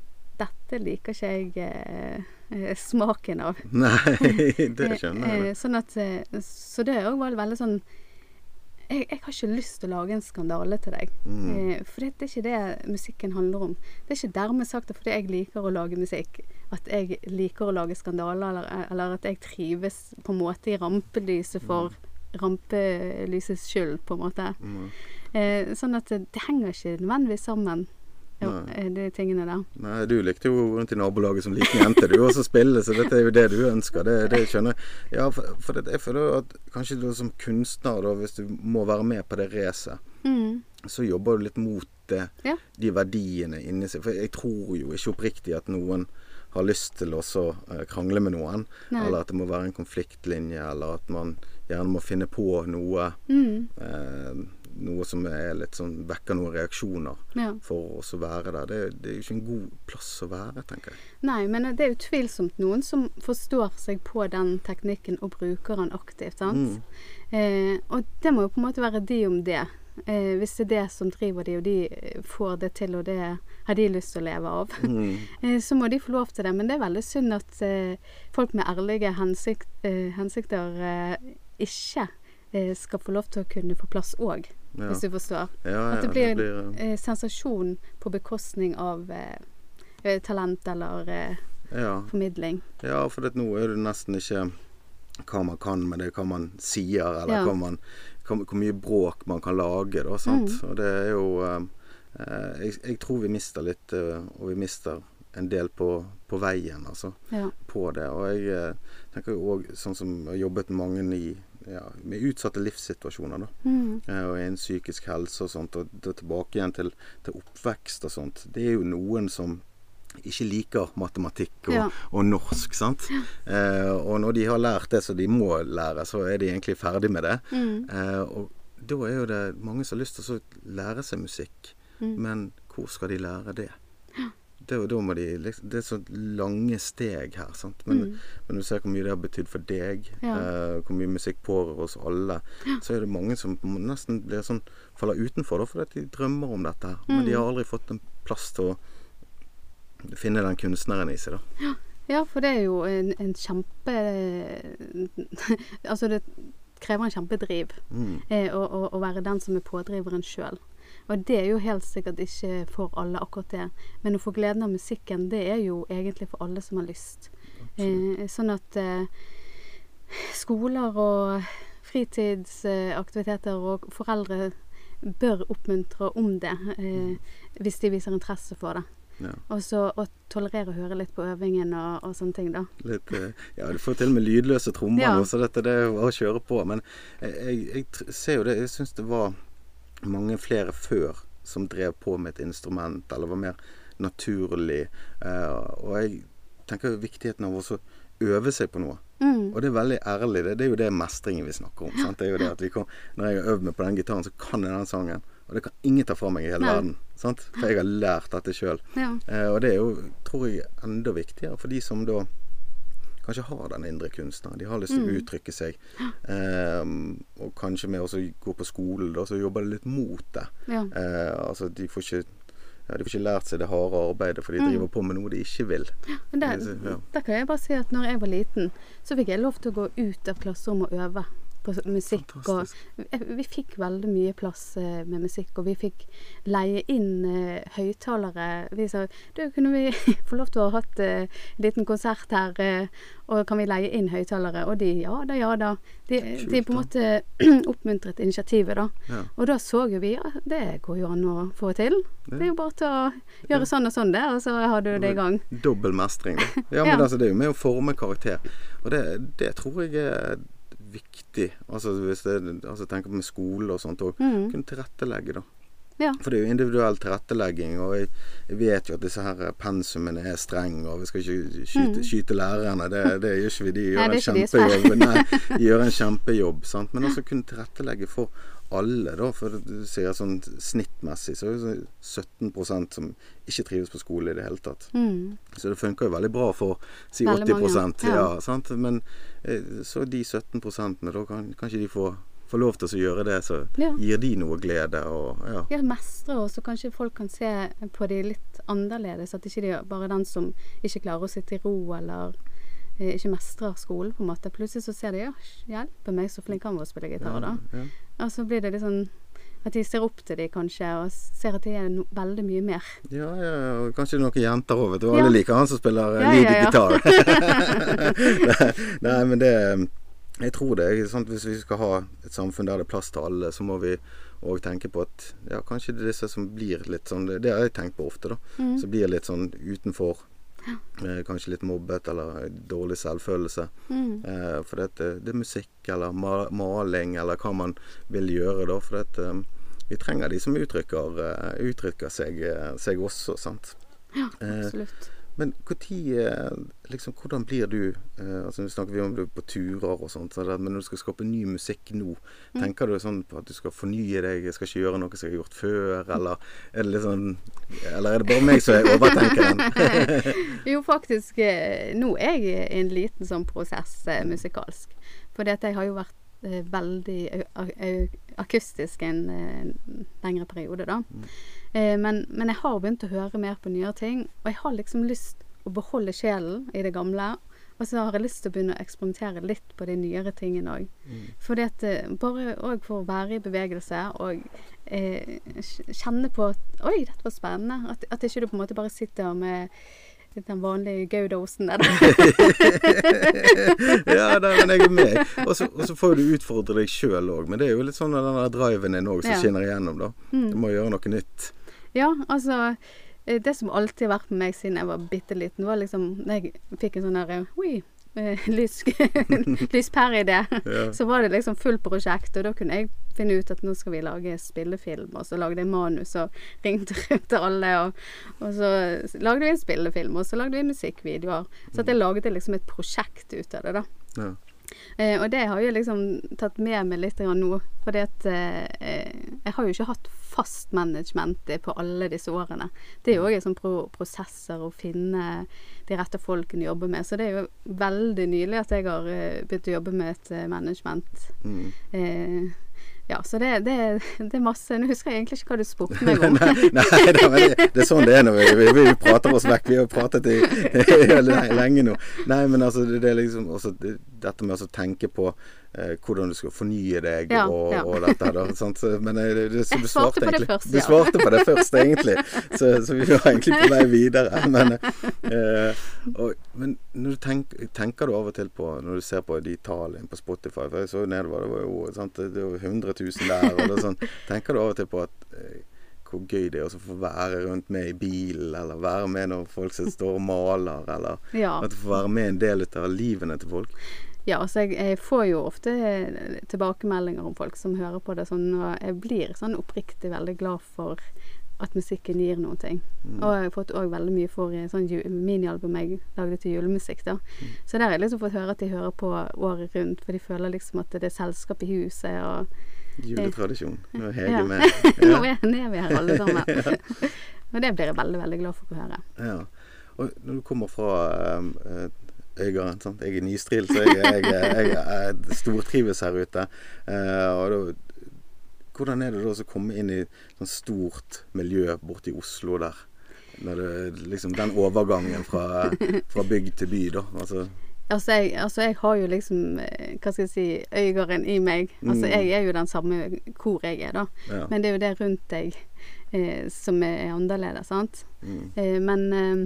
dette liker ikke jeg uh, smaken av. Nei, det skjønner jeg. Uh, sånn at, uh, så det også var veldig sånn, jeg, jeg har ikke lyst til å lage en skandale til deg. Mm. Uh, for det, det er ikke det musikken handler om. Det er ikke dermed sagt at fordi jeg liker å lage musikk, at jeg liker å lage skandaler, eller, eller at jeg trives på en måte i rampelyset for mm. rampelysets skyld, på en måte. Mm. Uh, sånn at det, det henger ikke nødvendigvis sammen. Ja, de tingene der. Nei, du likte jo rundt i nabolaget som liten jente. Du også spiller, så dette er jo det du ønsker. Det, det skjønner jeg. Ja, for, for det, jeg føler at kanskje du som kunstner, da, hvis du må være med på det racet, mm. så jobber du litt mot det, ja. de verdiene inni seg. For jeg tror jo ikke oppriktig at noen har lyst til å så, uh, krangle med noen, Nei. Eller at det må være en konfliktlinje, eller at man gjerne må finne på noe mm. uh, noe som er litt sånn, vekker noen reaksjoner ja. For oss å være der. Det, det er jo ikke en god plass å være, tenker jeg. Nei, men det er utvilsomt noen som forstår seg på den teknikken og bruker den aktivt, sant? Mm. Eh, og det må jo på en måte være de om det. Eh, hvis det er det som driver de, og de får det til, og det har de lyst til å leve av, mm. eh, så må de få lov til det. Men det er veldig synd at eh, folk med ærlige hensikt, eh, hensikter eh, ikke eh, skal få lov til å kunne få plass også. Ja. Hvis du forstår. Ja, ja, at det blir, det blir en eh, sensasjon på bekostning av eh, talent eller eh, ja. Formidling. Ja, for det, nå er det nesten ikke hva man kan, men det er hva man sier, eller ja. hva man, hva, hvor mye bråk man kan lage, da, sant? Mm. Og det er jo eh, jeg, jeg tror vi mister litt, eh, og vi mister en del på, på veien, altså, ja. På det. Og jeg eh, tenker jo også, sånn som jeg har jobbet med mange i ja, med utsatte livssituasjoner da. Mm. Eh, og en psykisk helse og sånt, og da tilbake igjen til, til oppvekst og sånt. Det er jo noen som ikke liker matematikk og, ja. Og norsk, sant? Ja. Eh, og når de har lært det så de må lære, så er de egentlig ferdig med det. Mm. Eh, og da er jo det mange som har lyst til å lære seg musikk, mm. men hvor skal de lære det? Ja. Det, da må de, det er så lange steg her, sant? Men, mm. men du ser hvor mye det har betydd for deg, ja. eh, hvor mye musikk pårører oss alle, ja. Så er det mange som nesten blir sånn, faller utenfor da, fordi de drømmer om dette her, mm. men de har aldri fått en plass til å finne den kunstneren i seg da. Ja, ja for det er jo en, en kjempe altså det krever en kjempedriv mm. eh, å, å, å være den som er pådriveren selv. Og det er jo helt sikkert ikke for alle akkurat det. Men å få gleden av musikken, det er jo egentlig for alle som har lyst. Eh, sånn at eh, skoler og fritidsaktiviteter og foreldre bør oppmuntre om det, eh, hvis de viser interesse for det. Ja. Og så å tolerere å høre litt på øvingen og, og sånne ting da. Litt, ja, du får til med lydløse trommer ja. Så dette det er å kjøre på. Men jeg, jeg, jeg ser jo det, jeg synes det var mange flere før som drev på med et instrument, eller var mer naturlig. Uh, og jeg tenker viktigheten av å øve seg på noe. Mm. Og det er veldig ærlig. Det, det er jo det mestringen vi snakker om. Sant? Det er jo det at vi kan, når jeg har øvd meg på den gitaren, så kan jeg den sangen. Og det kan ingen ta fra meg i hele Nei. Verden. Sant? For jeg har lært dette selv. Ja. Uh, og det er jo, tror jeg, enda viktigere for de som da kanskje har den indre kunstneren. De har lyst til mm. å uttrykke seg. Um, og kanskje med å gå på skolen, da, så jobber de litt mot det. Ja. Uh, altså, de får ikke ja, de får ikke lært seg det harde arbeidet, for de mm. driver på med noe de ikke vil. Ja, men der, ja. der kan jeg bare si at når jeg var liten, så fikk jeg lov til å gå ut av klasserommet og øve på musikk. Og vi, vi fikk veldig mye plass uh, med musikk, og vi fikk leie inn uh, høyttalere. Vi sa, du, kunne vi få lov til å ha hatt uh, en liten konsert her, uh, og kan vi leie inn høyttalere? Og de, ja da, ja da. De, Kult, de på en måte oppmuntret initiativet da. Ja. Og da så jo vi, ja, det går jo an å få til. Ja. Det er jo bare til å gjøre ja. sånn og sånn det, og så har du det i gang. Dobbeltmestring da. Ja, men ja. Altså, det er jo med å forme karakter. Og det, det tror jeg er viktig. Altså, hvis det, altså tenker på med skole og sånt, og mm. kunne tilrettelegge da. Ja. For det er jo individuell tilrettelegging, og jeg, jeg vet jo at disse her pensumene er streng, og vi skal ikke skyte, mm. skyte lærerne, det, det gjør ikke vi, de gjør Nei, en kjempejobb. Nei, de gjør en kjempejobb, sant? Men også kunne tilrettelegge for alle da, for du sier sånn snittmessig, så er det sytten prosent som ikke trives på skole i det hele tatt. Mm. Så det funker jo veldig bra for, si åtti prosent, ja. Ja, sant? Men så de sytten prosentene, da kan, kan ikke de få få lov til å gjøre det, så ja. Gir de noe glede. Og, ja. Ja, mestre, og så kanskje folk kan se på de litt annerledes, at ikke de er bare den som ikke klarer å sitte i ro, eller eh, ikke mestrer skolen på en måte. Plutselig så ser de, ja, hjelper meg så flink han var å spille gitar da. Ja, ja. Og så blir det litt sånn, at de ser opp til de kanskje, og ser at de er no, veldig mye mer. Ja, ja, og kanskje noen jenter over, vet du, alle ja. Liker han som spiller ja, ja, ja. Gitar. Nei, men det jeg tror det er sant, hvis vi skal ha et samfunn der det er plass til alle, så må vi også tenke på at ja, kanskje det er disse som blir litt sånn, det har jeg tenkt på ofte da, mm. så blir litt sånn utenfor, ja. eh, kanskje litt mobbet eller dårlig selvfølelse, mm. eh, for det, det er musikk eller ma maling eller hva man vil gjøre da, for det, eh, vi trenger de som uttrykker, uh, uttrykker seg, uh, seg også, sant? Ja, absolutt. Eh, Men hvor tid, liksom, hvordan blir du, eh, altså nå snakker vi om du på turer og sånt, så det, men når du skal skape ny musikk nå, mm. tenker du sånn på at du skal fornye deg, jeg skal ikke gjøre noe som jeg har gjort før, eller er det litt sånn, eller er det bare meg som jeg overtenker den? Jo, faktisk, nå er jeg i en liten sånn prosess eh, musikalsk, fordi at jeg har jo vært eh, veldig akustisk en eh, lengre periode da. Mm. Eh, men, men jeg har begynt å høre mer på nye ting, og jeg har liksom lyst å beholde sjelen i det gamle, og så har jeg lyst til å begynne å eksperimentere litt på de nyere tingene også. Mm. Fordi at bare også for å være i bevegelse, og eh, kjenne på at, oi, dette var spennende, at, at ikke du på en måte bare sitter med den vanlige gaudosen der. Ja, da, men jeg er med. Og så, og så får du utfordre deg selv også, men det er jo litt sånn den der driven din også som ja. Skinner igjennom da. Mm. Du må gjøre noe nytt. Ja, altså, det som alltid har vært med meg siden jeg var bitteliten, var liksom, når jeg fikk en sånn der, oi, lys, lyspære-idé, ja. Så var det liksom full prosjekt, og da kunne jeg finne ut at nå skal vi lage spillefilm, og så lagde jeg manus og ringte rundt til alle, og, og så lagde vi en spillefilm, og så lagde vi musikkvideoer, så at jeg lagde liksom et prosjekt ut av det da. Ja. Eh, og det har jeg liksom tatt med meg litt nå, fordi at eh, jeg har jo ikke hatt fast management på alle disse årene. Det er jo også en sånn pro prosesser å finne de rette folkene å jobbe med, så det er jo veldig nylig at jeg har uh, begynt å jobbe med et uh, management. Mm. Eh, ja, så det, det, det er masse. Nå husker jeg egentlig ikke hva du spurte meg om. nei, nei da, men det, det er sånn det er når vi, vi, vi prater oss vekk. Vi har pratet i, i lenge nå. Nei, men altså, det, det er liksom også, det, dette med å tenke på eh, hvordan du skal fornye deg ja, og, ja. og dette da, sant? Men det, det, det, du svarte på det først, ja. Du svarte på det først, egentlig. Så, så vi var egentlig på vei videre. Men, eh, og, men når du tenker, tenker du av og til på, når du ser på de tallene på Spotify, for jeg så nedover, det var jo, sant? Det var hundre tusen der, og det, sånn, tenker du av og til på at eh, hvor gøy det er å få være rundt med i bilen, eller være med når folk står og maler, eller ja. At du får være med en del av livene til folk? Ja, altså jeg, jeg får jo ofte tilbakemeldinger om folk som hører på det, sånn, og jeg blir sånn oppriktig veldig glad for at musikken gir noen ting. Mm. Og jeg har fått også veldig mye for sånn minialbum jeg lagde til julemusikk da. Mm. Så der har jeg liksom fått høre at de hører på året rundt, for de føler liksom at det er selskap i huset, og juletradisjon. Nå er Hege ja. Med. Ja. Nå er vi her alle sammen. Ja. Og det blir jeg veldig, veldig glad for å høre. Ja. Og når du kommer fra um, Øygarden, sant? Jeg er nystril, så jeg, jeg, jeg, jeg, jeg stortrives her ute. Uh, og da, hvordan er det da å komme inn i sånn stort miljø borte i Oslo der? Når det, liksom, den overgangen fra, fra bygd til by da, altså. Altså jeg, altså jeg har jo liksom, hva skal jeg si, øygeren i meg. Altså Mm. jeg er jo den samme hvor jeg er da. Ja. Men det er jo det rundt deg eh, som er annerledes, sant? Mm. Eh, men eh,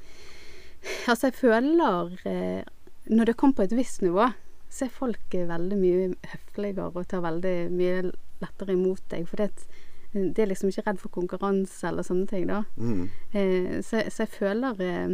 altså jeg føler, eh, når det kommer på et visst nivå, så er folk eh, veldig mye høfligere og tar veldig mye lettere imot deg, for det, det er liksom ikke redd for konkurranse eller sånne ting da. Mm. Eh, så, så jeg føler... Eh,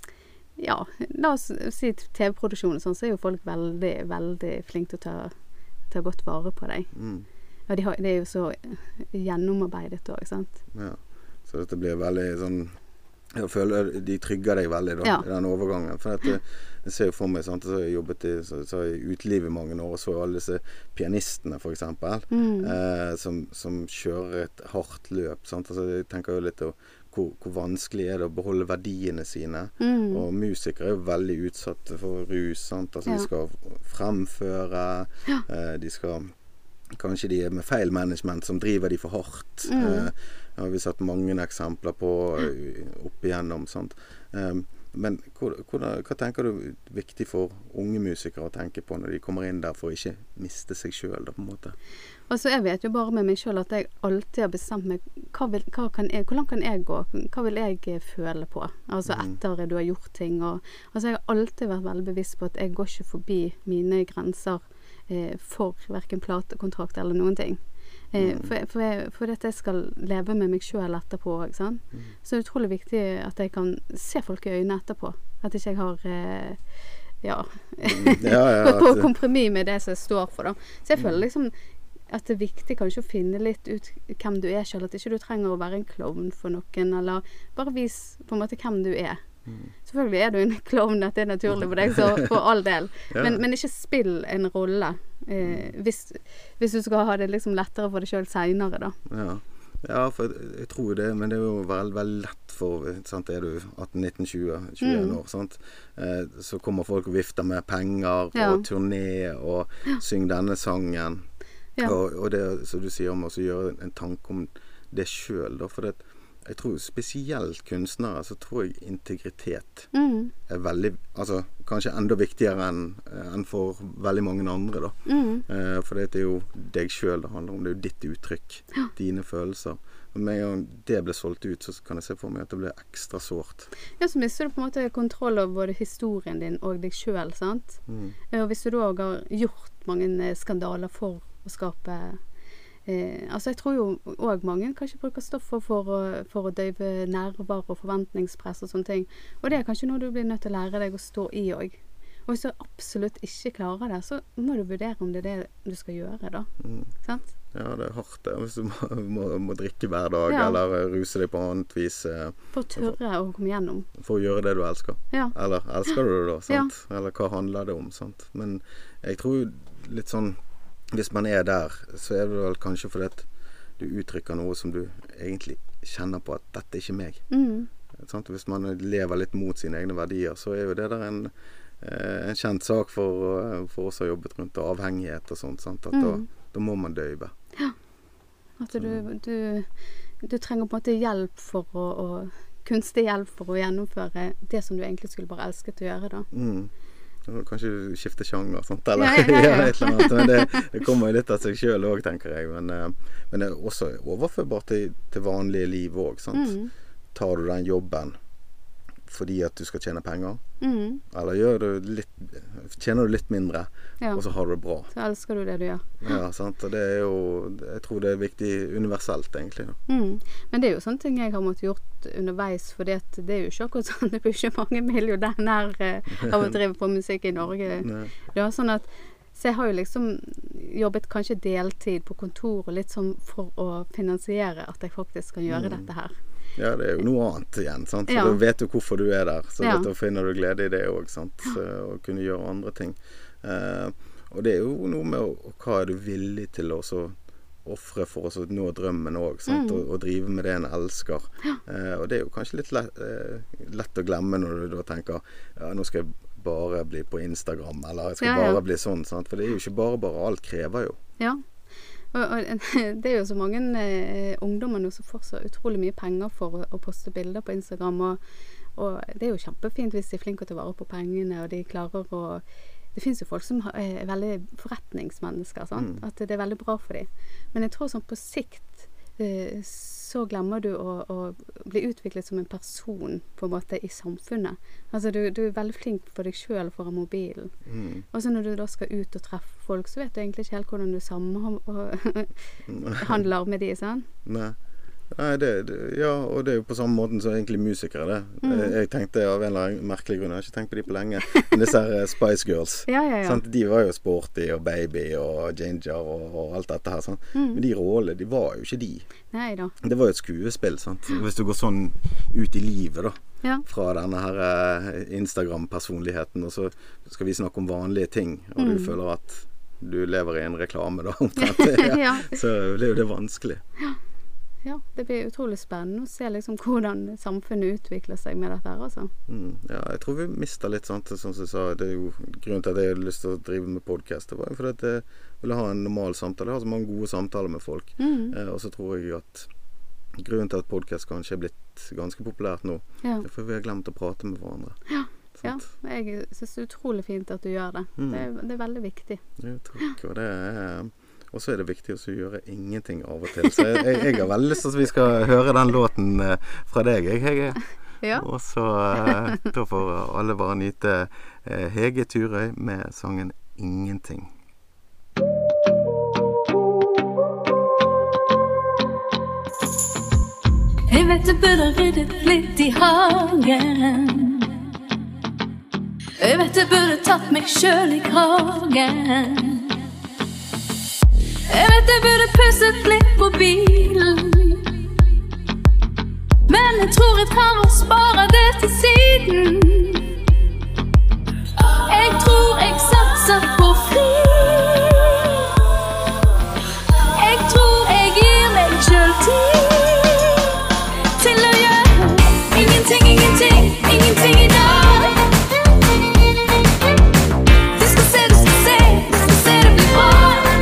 ja, la oss si T V-produksjoner sånn, så er jo folk veldig, veldig flinke til å ta, ta godt vare på deg. Mm. Ja, de har, det er jo så gjennomarbeidet også, ikke sant? Ja, så dette blir veldig sånn, jeg føler de trygger deg veldig da, Ja. i den overgangen. For at jeg, jeg ser jo for meg, sant, så har jeg jobbet i, så, så har jeg uteliv i mange år, og så alle disse pianistene for eksempel, Mm. eh, som, som kjører et hardt løp, sant? Altså, jeg tenker jo litt på hvor, hvor vanskelig er det å beholde verdiene sine, Mm. og musikere er jo veldig utsatt for rus, sant? Altså Ja. de skal fremføre, eh, de skal, kanskje de er med feil management som driver de for hardt. Mm. Eh, det har vi sett mange eksempler på eh, opp igjennom, sant? Eh, men hvor, hvor, hva tenker du er viktig for unge musikere å tenke på når de kommer inn der for å ikke miste seg selv da, på en måte? Altså, jeg vet jo bare med meg selv at jeg alltid har bestemt meg, hva vil, hva kan jeg, hvor langt kan jeg gå? Hva vil jeg eh, føle på? Altså, Mm. etter du har gjort ting. Og, altså, jeg har alltid vært veldig bevisst på at jeg går ikke forbi mine grenser eh, for hverken platekontrakt eller noen ting. Eh, Mm. for, for, jeg, for at jeg skal leve med meg selv etterpå, ikke sant? Mm. Så det er utrolig viktig at jeg kan se folk i øynene etterpå. At ikke jeg har, eh, ja, Ja, ja, gått på at- kompromiss med det som jeg står for da. Så jeg føler Mm. liksom at det er viktig kanskje å finne litt ut hvem du er selv, at ikke du trenger å være en klovn for noen, eller bare vis på en måte hvem du er. Mm. Selvfølgelig er du en klovn, at det er naturlig for deg, så for all del. Ja. Men, men ikke spill en rolle, eh, hvis, hvis du skal ha det liksom lettere for deg selv senere da. Ja. Ja, for jeg, jeg tror det, men det er jo veldig, veldig lett for, sant, er du atten, nitten, tjue, tjueen Mm. år, sant? Eh, så kommer folk og vifter med penger Ja. og turné og syng denne sangen. Ja. Og, og det, som du sier om å gjøre en tanke om det selv, da, for det, jeg tror spesielt kunstnere, så tror jeg integritet Mm. er veldig, altså kanskje enda viktigere enn enn for veldig mange andre da. Mm. Eh, for det er jo deg selv det handler om, det er jo ditt uttrykk, dine følelser. Og med en gang det ble solgt ut, så kan jeg se for meg at det ble ekstra sårt. Ja, så mister du på en måte kontroll over både historien din og deg selv, sant? Mm. Eh, Og hvis du da har gjort mange eh, skandaler for å skape eh, altså jeg tror jo også mange kanskje bruker stoffer for å, for å døyve nerver og forventningspress og sånne ting. Og det er kanskje noe du blir nødt til å lære deg å stå i også. Og hvis du absolutt ikke klarer det, så må du vurdere om det er det du skal gjøre da. Mm. Sant? Ja, det er hardt det, hvis du må, må, må drikke hver dag, Ja. eller eh, ruse deg på annet vis, eh, For å tørre å komme gjennom. for å gjøre det du elsker. Ja. Eller elsker du det da, sant? Eller hva handler det om, sant? Men jeg tror jo litt sånn, hvis man er der, så er det vel kanskje fordi at du uttrykker noe som du egentlig kjenner på at dette er ikke meg. Mm. Sant? Hvis man lever litt mot sine egne verdier, så er jo det der en, eh, en kjent sak for, eh, for oss som har jobbet rundt avhengighet og sånt, sant? At Mm. da, da må man døyve. At du, du, du trenger på en måte hjelp for å, å kunstig hjelp for å gjennomføre det som du egentlig skulle bare elsket å gjøre da. Mm. Ja, kanskje du skifter sjanger, sant? Eller Ja, ja, ja, ja. et eller annet. Men det, det kommer jo litt av seg selv også, tenker jeg. Men, eh, men det er også overførbart til, til vanlige liv også, sant? Mm. Tar du den jobben fordi at du skal tjene penger? Mm. Eller gjør du litt, tjener du litt mindre, Ja, og så har du det bra? så elsker du det du gjør. Ja, sant? Og det er jo, jeg tror det er viktig universelt, egentlig. Da. Mm. Men det er jo sånne ting jeg har måttet gjort underveis, for det er jo ikke akkurat sånn, det blir ikke mange millionær eh, av å drive på musikk i Norge. Nei. Det var sånn at, så jeg har jo liksom jobbet kanskje deltid på kontor og litt sånn for å finansiere at jeg faktisk kan gjøre Mm. dette her. Ja, det er jo noe annet igjen, sant? Så Ja. da vet du hvorfor du er der, så Ja. da finner du glede i det også, sant? Så, å kunne gjøre andre ting. Eh, og det er jo noe med å, hva er du villig til å så offre for oss å nå drømmen også, sant? Mm. Og, og drive med det en elsker. Eh, og det er jo kanskje litt lett, eh, lett å glemme når du da tenker, ja, nå skal jeg bare bli på Instagram, eller jeg skal Ja, ja. bare bli sånn, sant? For det er jo ikke bare bare, alt krever jo. Ja. Og, og det er jo så mange eh, ungdommer nå som får så utrolig mye penger for å, å poste bilder på Instagram, og, Og det er jo kjempefint hvis de er flinke til å ta vare på pengene, og de klarer å... Det finnes jo folk som er veldig forretningsmennesker, sant? Mm. At det er veldig bra for dem. Men jeg tror sånn på sikt eh, så glemmer du å, å bli utviklet som en person på en måte i samfunnet. Altså du, du er veldig flink for deg selv foran mobilen. Mm. Og så når du da skal ut og treffe folk, så vet du egentlig ikke helt hvordan du samhandler med de, sant? Nei. Nei, det, det, ja, og det er jo på samme måten som egentlig musikere det. Mm. Jeg, jeg tenkte av en eller annen merkelig grunn, jeg har ikke tenkt på de på lenge, men disse her Spice Girls, ja, ja, ja. Sant? De var jo sporty og baby og ginger og, og alt dette her, sant? Mm. Men de rollene, de var jo ikke de. Nei da. Det var jo et skuespill, sant? Hvis du går sånn ut i livet da, ja. Fra denne her Instagram-personligheten, og så skal vi snakke om vanlige ting, og mm. du føler at du lever i en reklame da, omtrent. Ja. Ja. Så det er jo det vanskelig. Ja. Ja, det blir utrolig spennende å se liksom hvordan samfunnet utvikler seg med dette her, altså. Mm, ja, jeg tror vi mister litt, sant, som jeg sa, det er jo grunnen til at jeg hadde lyst til å drive med podcast, det var jo fordi at jeg ville ha en normal samtale, jeg har så mange gode samtaler med folk, mm. eh, og så tror jeg at grunnen til at podcast kanskje er blitt ganske populært nå, ja. Det er fordi vi har glemt å prate med hverandre. Ja, ja. Jeg synes det er utrolig fint at du gjør det. Mm. Det, er, det er veldig viktig. Ja, takk, og det er... Og så er det viktig å gjøre ingenting av og til. Så jeg, jeg, jeg har veldig lyst til at vi skal høre den låten fra deg, jeg, Hege. Ja. Og så da får alle bare nyte Hege Turøy med sangen Ingenting. Jeg vet jeg burde ryddet litt i hagen. Jeg vet jeg burde tatt meg selv i kragen. Jeg vet jeg burde pusset litt på bilen, men jeg tror jeg tar og sparer det til siden. Jeg tror jeg satser på fri. Jeg tror jeg gir meg selv tid til å gjøre ingenting, ingenting, ingenting i dag. Du skal se, du skal se, du skal se det blir bra.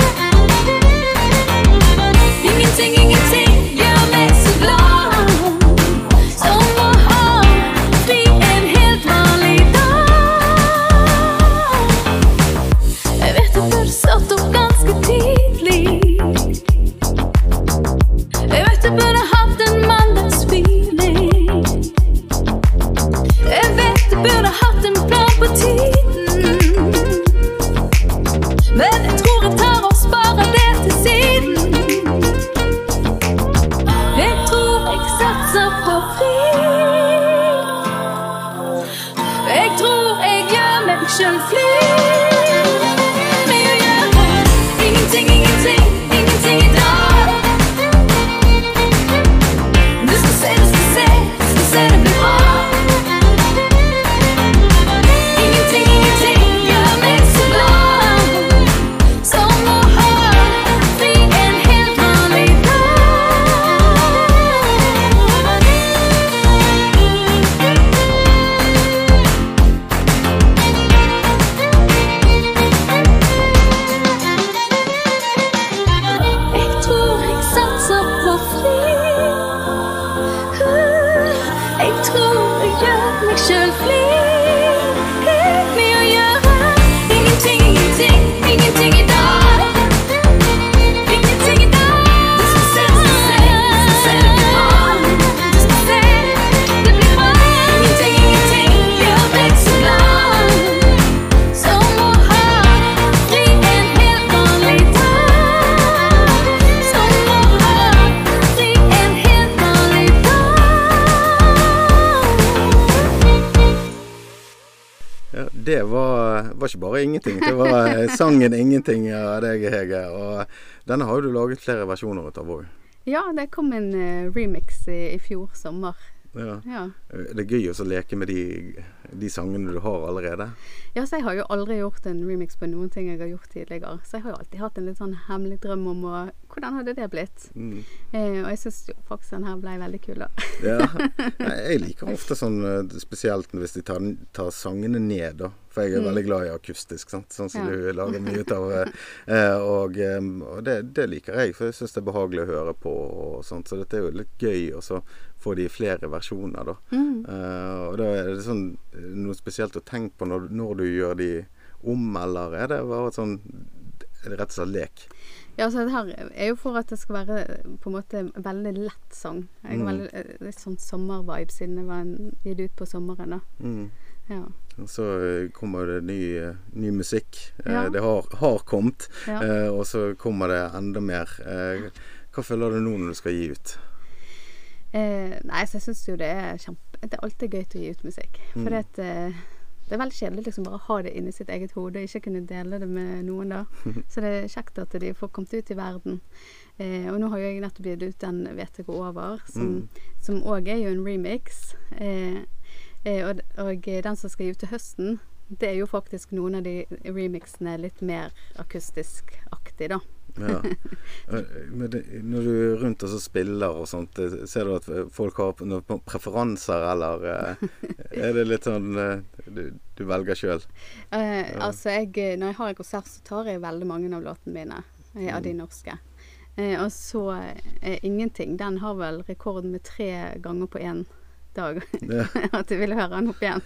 Ingenting, ingenting gjør meg så glad som å ha fri en helt vanlig dag. Jeg vet jeg burde stått opp ganske tidlig. Jeg vet jeg burde hatt en mandagsfeeling. Jeg vet jeg burde hatt en plan på tiden, men jeg tror jeg tar og sparer det til siden. Jeg tror jeg satser på fri. Jeg tror jeg gjør meg selv fly. Med å gjøre ingenting, ingenting, ingenting i dag. Du skal se, du skal se, du skal se det blir bra. Ingenting, ingenting gjør meg så glad som å ha fri en helt vanlig dag. Jeg tror jeg satser på fri. Jeg tror jeg gjør meg selv fly. Med å gjøre ingenting, ingenting, ingenting i dag. Ingenting i dag. Du skal se, du skal se, du skal se det blir bra. Du skal se, det blir bra. Ingenting, ingenting gjør meg så glad som å ha fri en helt vanlig dag. Som å ha fri en helt vanlig dag. Ja, det var, var ikke bare ingenting, det var sangen Ingenting av deg, Hege, og denne har jo du laget flere versjoner ut av også. Ja, det kom en uh, remix i, i fjor sommer. Ja. Ja. Det er gøy også å leke med de, de sangene du har allerede. Ja, så jeg har jo aldri gjort en remix på noen ting jeg har gjort tidligere. Så jeg har jo alltid hatt en litt sånn hemmelig drøm om å, hvordan hadde det blitt? Mm. Eh, og jeg synes jo faktisk den her ble veldig kul da. Ja, jeg liker ofte sånn, spesielt hvis de tar, tar sangene ned da, for jeg er veldig glad i akustisk, sant? Sånn som ja. Du lager mye ut av. Eh, og og det, det liker jeg, for jeg synes det er behagelig å høre på, og sånt, så dette er jo litt gøy, og så får de flere versjoner da. Mm. Eh, og da er det sånn noe spesielt å tenke på når, når du gjør de om, eller er det bare et sånn, er det rett og slett lek? Ja, så det her er jo for at det skal være på en måte veldig lett sang. Jeg er veldig, litt sånn sommervibe siden det var en, gitt ut på sommeren da. Mm. Ja. Og så kommer det ny, ny musikk. Ja. Det har, har kommet, ja. eh, og så kommer det enda mer. Eh, hva føler du nå når du skal gi ut? Eh, nei, så jeg synes jo det er kjempe, det er alltid gøy til å gi ut musikk. For mm. det at eh, det er veldig kjedelig liksom bare å ha det inni sitt eget hode og ikke kunne dele det med noen da. Så det er kjekt at de får kommet ut i verden. Eh, og nå har jo jeg nettopp gitt ut den Vet det går over, som, mm. som også er jo en remix. Eh, eh, og, og den som skal gi ut til høsten, det er jo faktisk noen av de remixene litt mer akustisk-aktig da. Ja. Men det, når du er rundt og så spiller og sånt, ser du at folk har noen preferanser, eller er det litt sånn du, du velger selv? Uh, ja. Altså, jeg, når jeg har en konsert, så tar jeg veldig mange av låtene mine, av de norske. Uh, og så uh, Ingenting, den har vel rekorden med tre ganger på en dag. Ja. At du ville høre den opp igjen.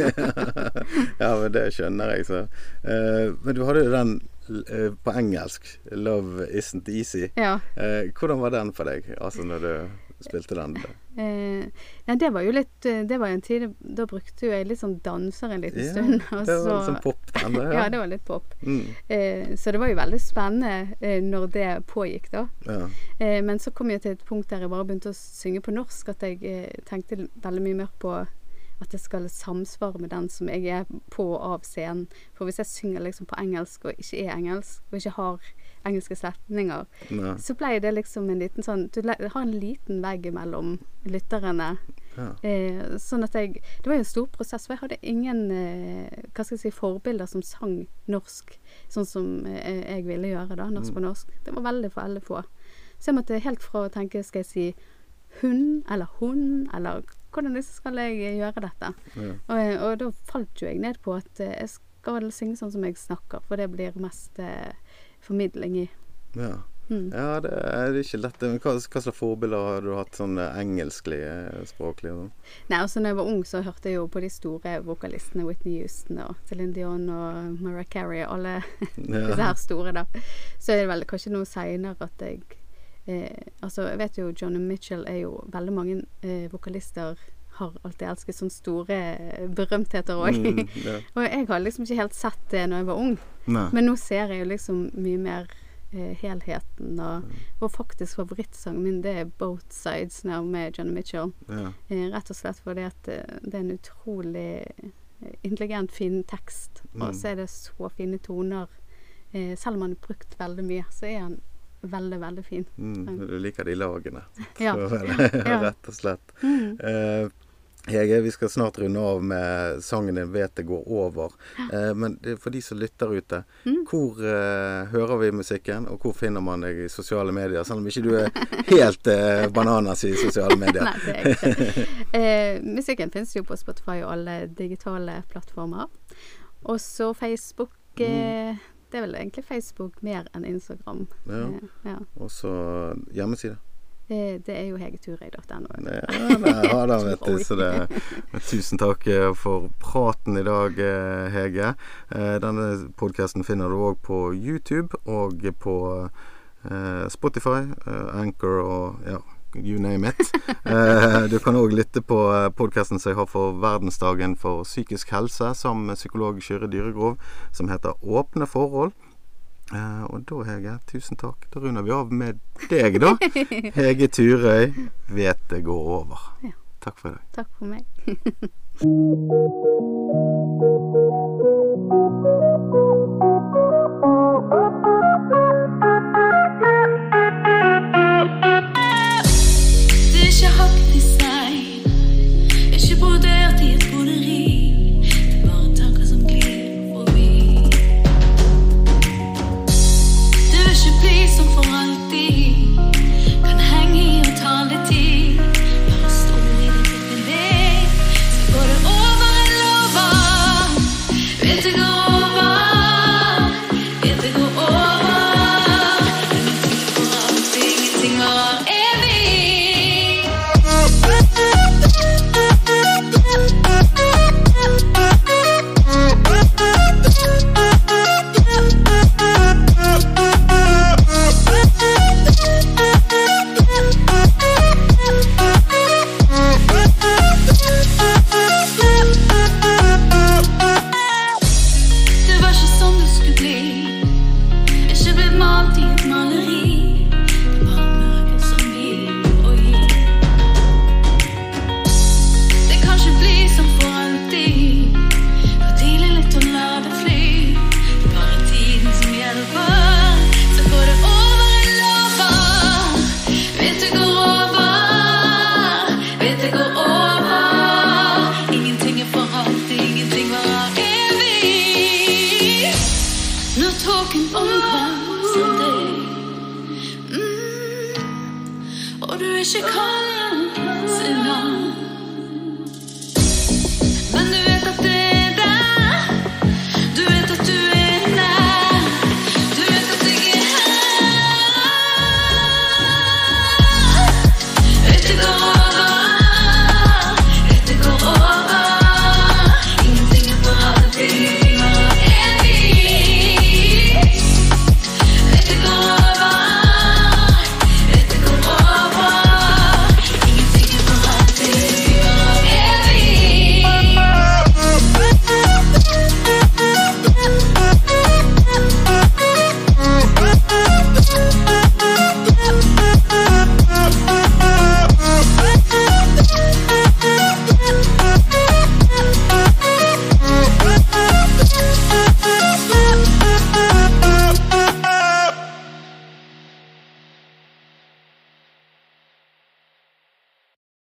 Ja, men det skjønner jeg, så. Uh, men du hadde jo den på engelsk, Love Isn't Easy. Ja. Eh, hvordan var den for deg, altså når du spilte den? Eh, ja, det var jo litt, det var en tid, da brukte jo jeg litt sånn danser en liten ja, stund. Og det var så, sånn pop den, ja. Ja, det var litt pop. Mm. Eh, så det var jo veldig spennende eh, når det pågikk da. Ja. Eh, men så kom jeg til et punkt der jeg bare begynte å synge på norsk, at jeg eh, tenkte veldig mye mer på at det skal samsvare med den som jeg er på og av scenen. For hvis jeg synger liksom på engelsk og ikke er engelsk, og ikke har engelske setninger, Nei. Så ble det liksom en liten sånn, du har en liten vegg mellom lytterne. Ja. Eh, sånn at jeg, det var jo en stor prosess, for jeg hadde ingen, eh, hva skal jeg si, forbilder som sang norsk, sånn som eh, jeg ville gjøre da, norsk på norsk. Det var veldig for alle få. Så jeg måtte helt fra å tenke, skal jeg si hun, eller hun, eller hvordan skal jeg gjøre dette? Ja. Og, og da falt jo jeg ned på at jeg skal synge sånn som jeg snakker, for det blir mest eh, formidling i. Ja, mm. ja det er ikke lett. Men hva, hva slags forbilder har du hatt sånn engelsklige, språklige? Nei, altså når jeg var ung så hørte jeg jo på de store vokalistene, Whitney Houston og Celine Dion og Mariah Carey, alle ja. Disse her store da. Så er det vel kanskje noe senere at jeg Eh, altså, jeg vet jo Johnny Mitchell er jo veldig mange eh, vokalister har alltid elsket sånne store berømtheter også. Mm, yeah. Og jeg har liksom ikke helt sett det når jeg var ung. Nei. Men nå ser jeg jo liksom mye mer eh, helheten, og, og faktisk favorittsangen min, det er Both Sides Now med Johnny Mitchell. Yeah. Eh, rett og slett fordi at eh, det er en utrolig intelligent, fin tekst, mm. og så er det så fine toner. Eh, selv om han har brukt veldig mye, så er han veldig, veldig fin. Mm, du liker de lagene. Ja. Ja. Rett og slett. Mm. Uh, Hege, vi skal snart runde av med sangen din Vet det går over. Uh, men det er for de som lytter ute, mm. hvor uh, hører vi musikken, og hvor finner man deg i sosiale medier, selv om ikke du er helt uh, bananas i sosiale medier? Nei, det er ikke. uh, musikken finnes jo på Spotify og alle digitale plattformer. Og så Facebook, mm. uh, det er vel egentlig Facebook mer enn Instagram. Ja. Eh, ja. Og så hjemmeside? Eh, det er jo hegeturøy punktum no. Ja, det har det, vet du. Så det, tusen takk for praten i dag, Hege. Denne podcasten finner du også på YouTube og på eh, Spotify, eh, Anchor og ja, you name it. eh, du kan også lytte på podcasten som jeg har for verdensdagen for psykisk helse, som psykolog Kyrre Dyregrov, som heter Åpne forhold. Eh, og da, Hege, tusen takk. Da runder vi av med deg da. Hege Turøy, Vet det går over. Ja. Takk for i dag. Takk for meg. Ikke hakk i stein, ikke brodert i et broderi. Det er bare tanker som glir forbi. Du er ikke bli som for alltid, kan henge i og ta litt tid. Bare stå i det til det, så går det over en lover. Vet var evig. Det var ikke sånn det skulle bli. Ikke ble malt i et maleri. Det var mørket som gir og gir. Det kan ikke bli som for alltid. For tidlig litt å la det fly. Det er bare tiden som hjelper. Så går det over, jeg lover. Vet det går over. Vet det går over. Ingenting er for alltid. Ingenting varer evig. Når tåken omkranser deg, mm, og du ikke kan se langt,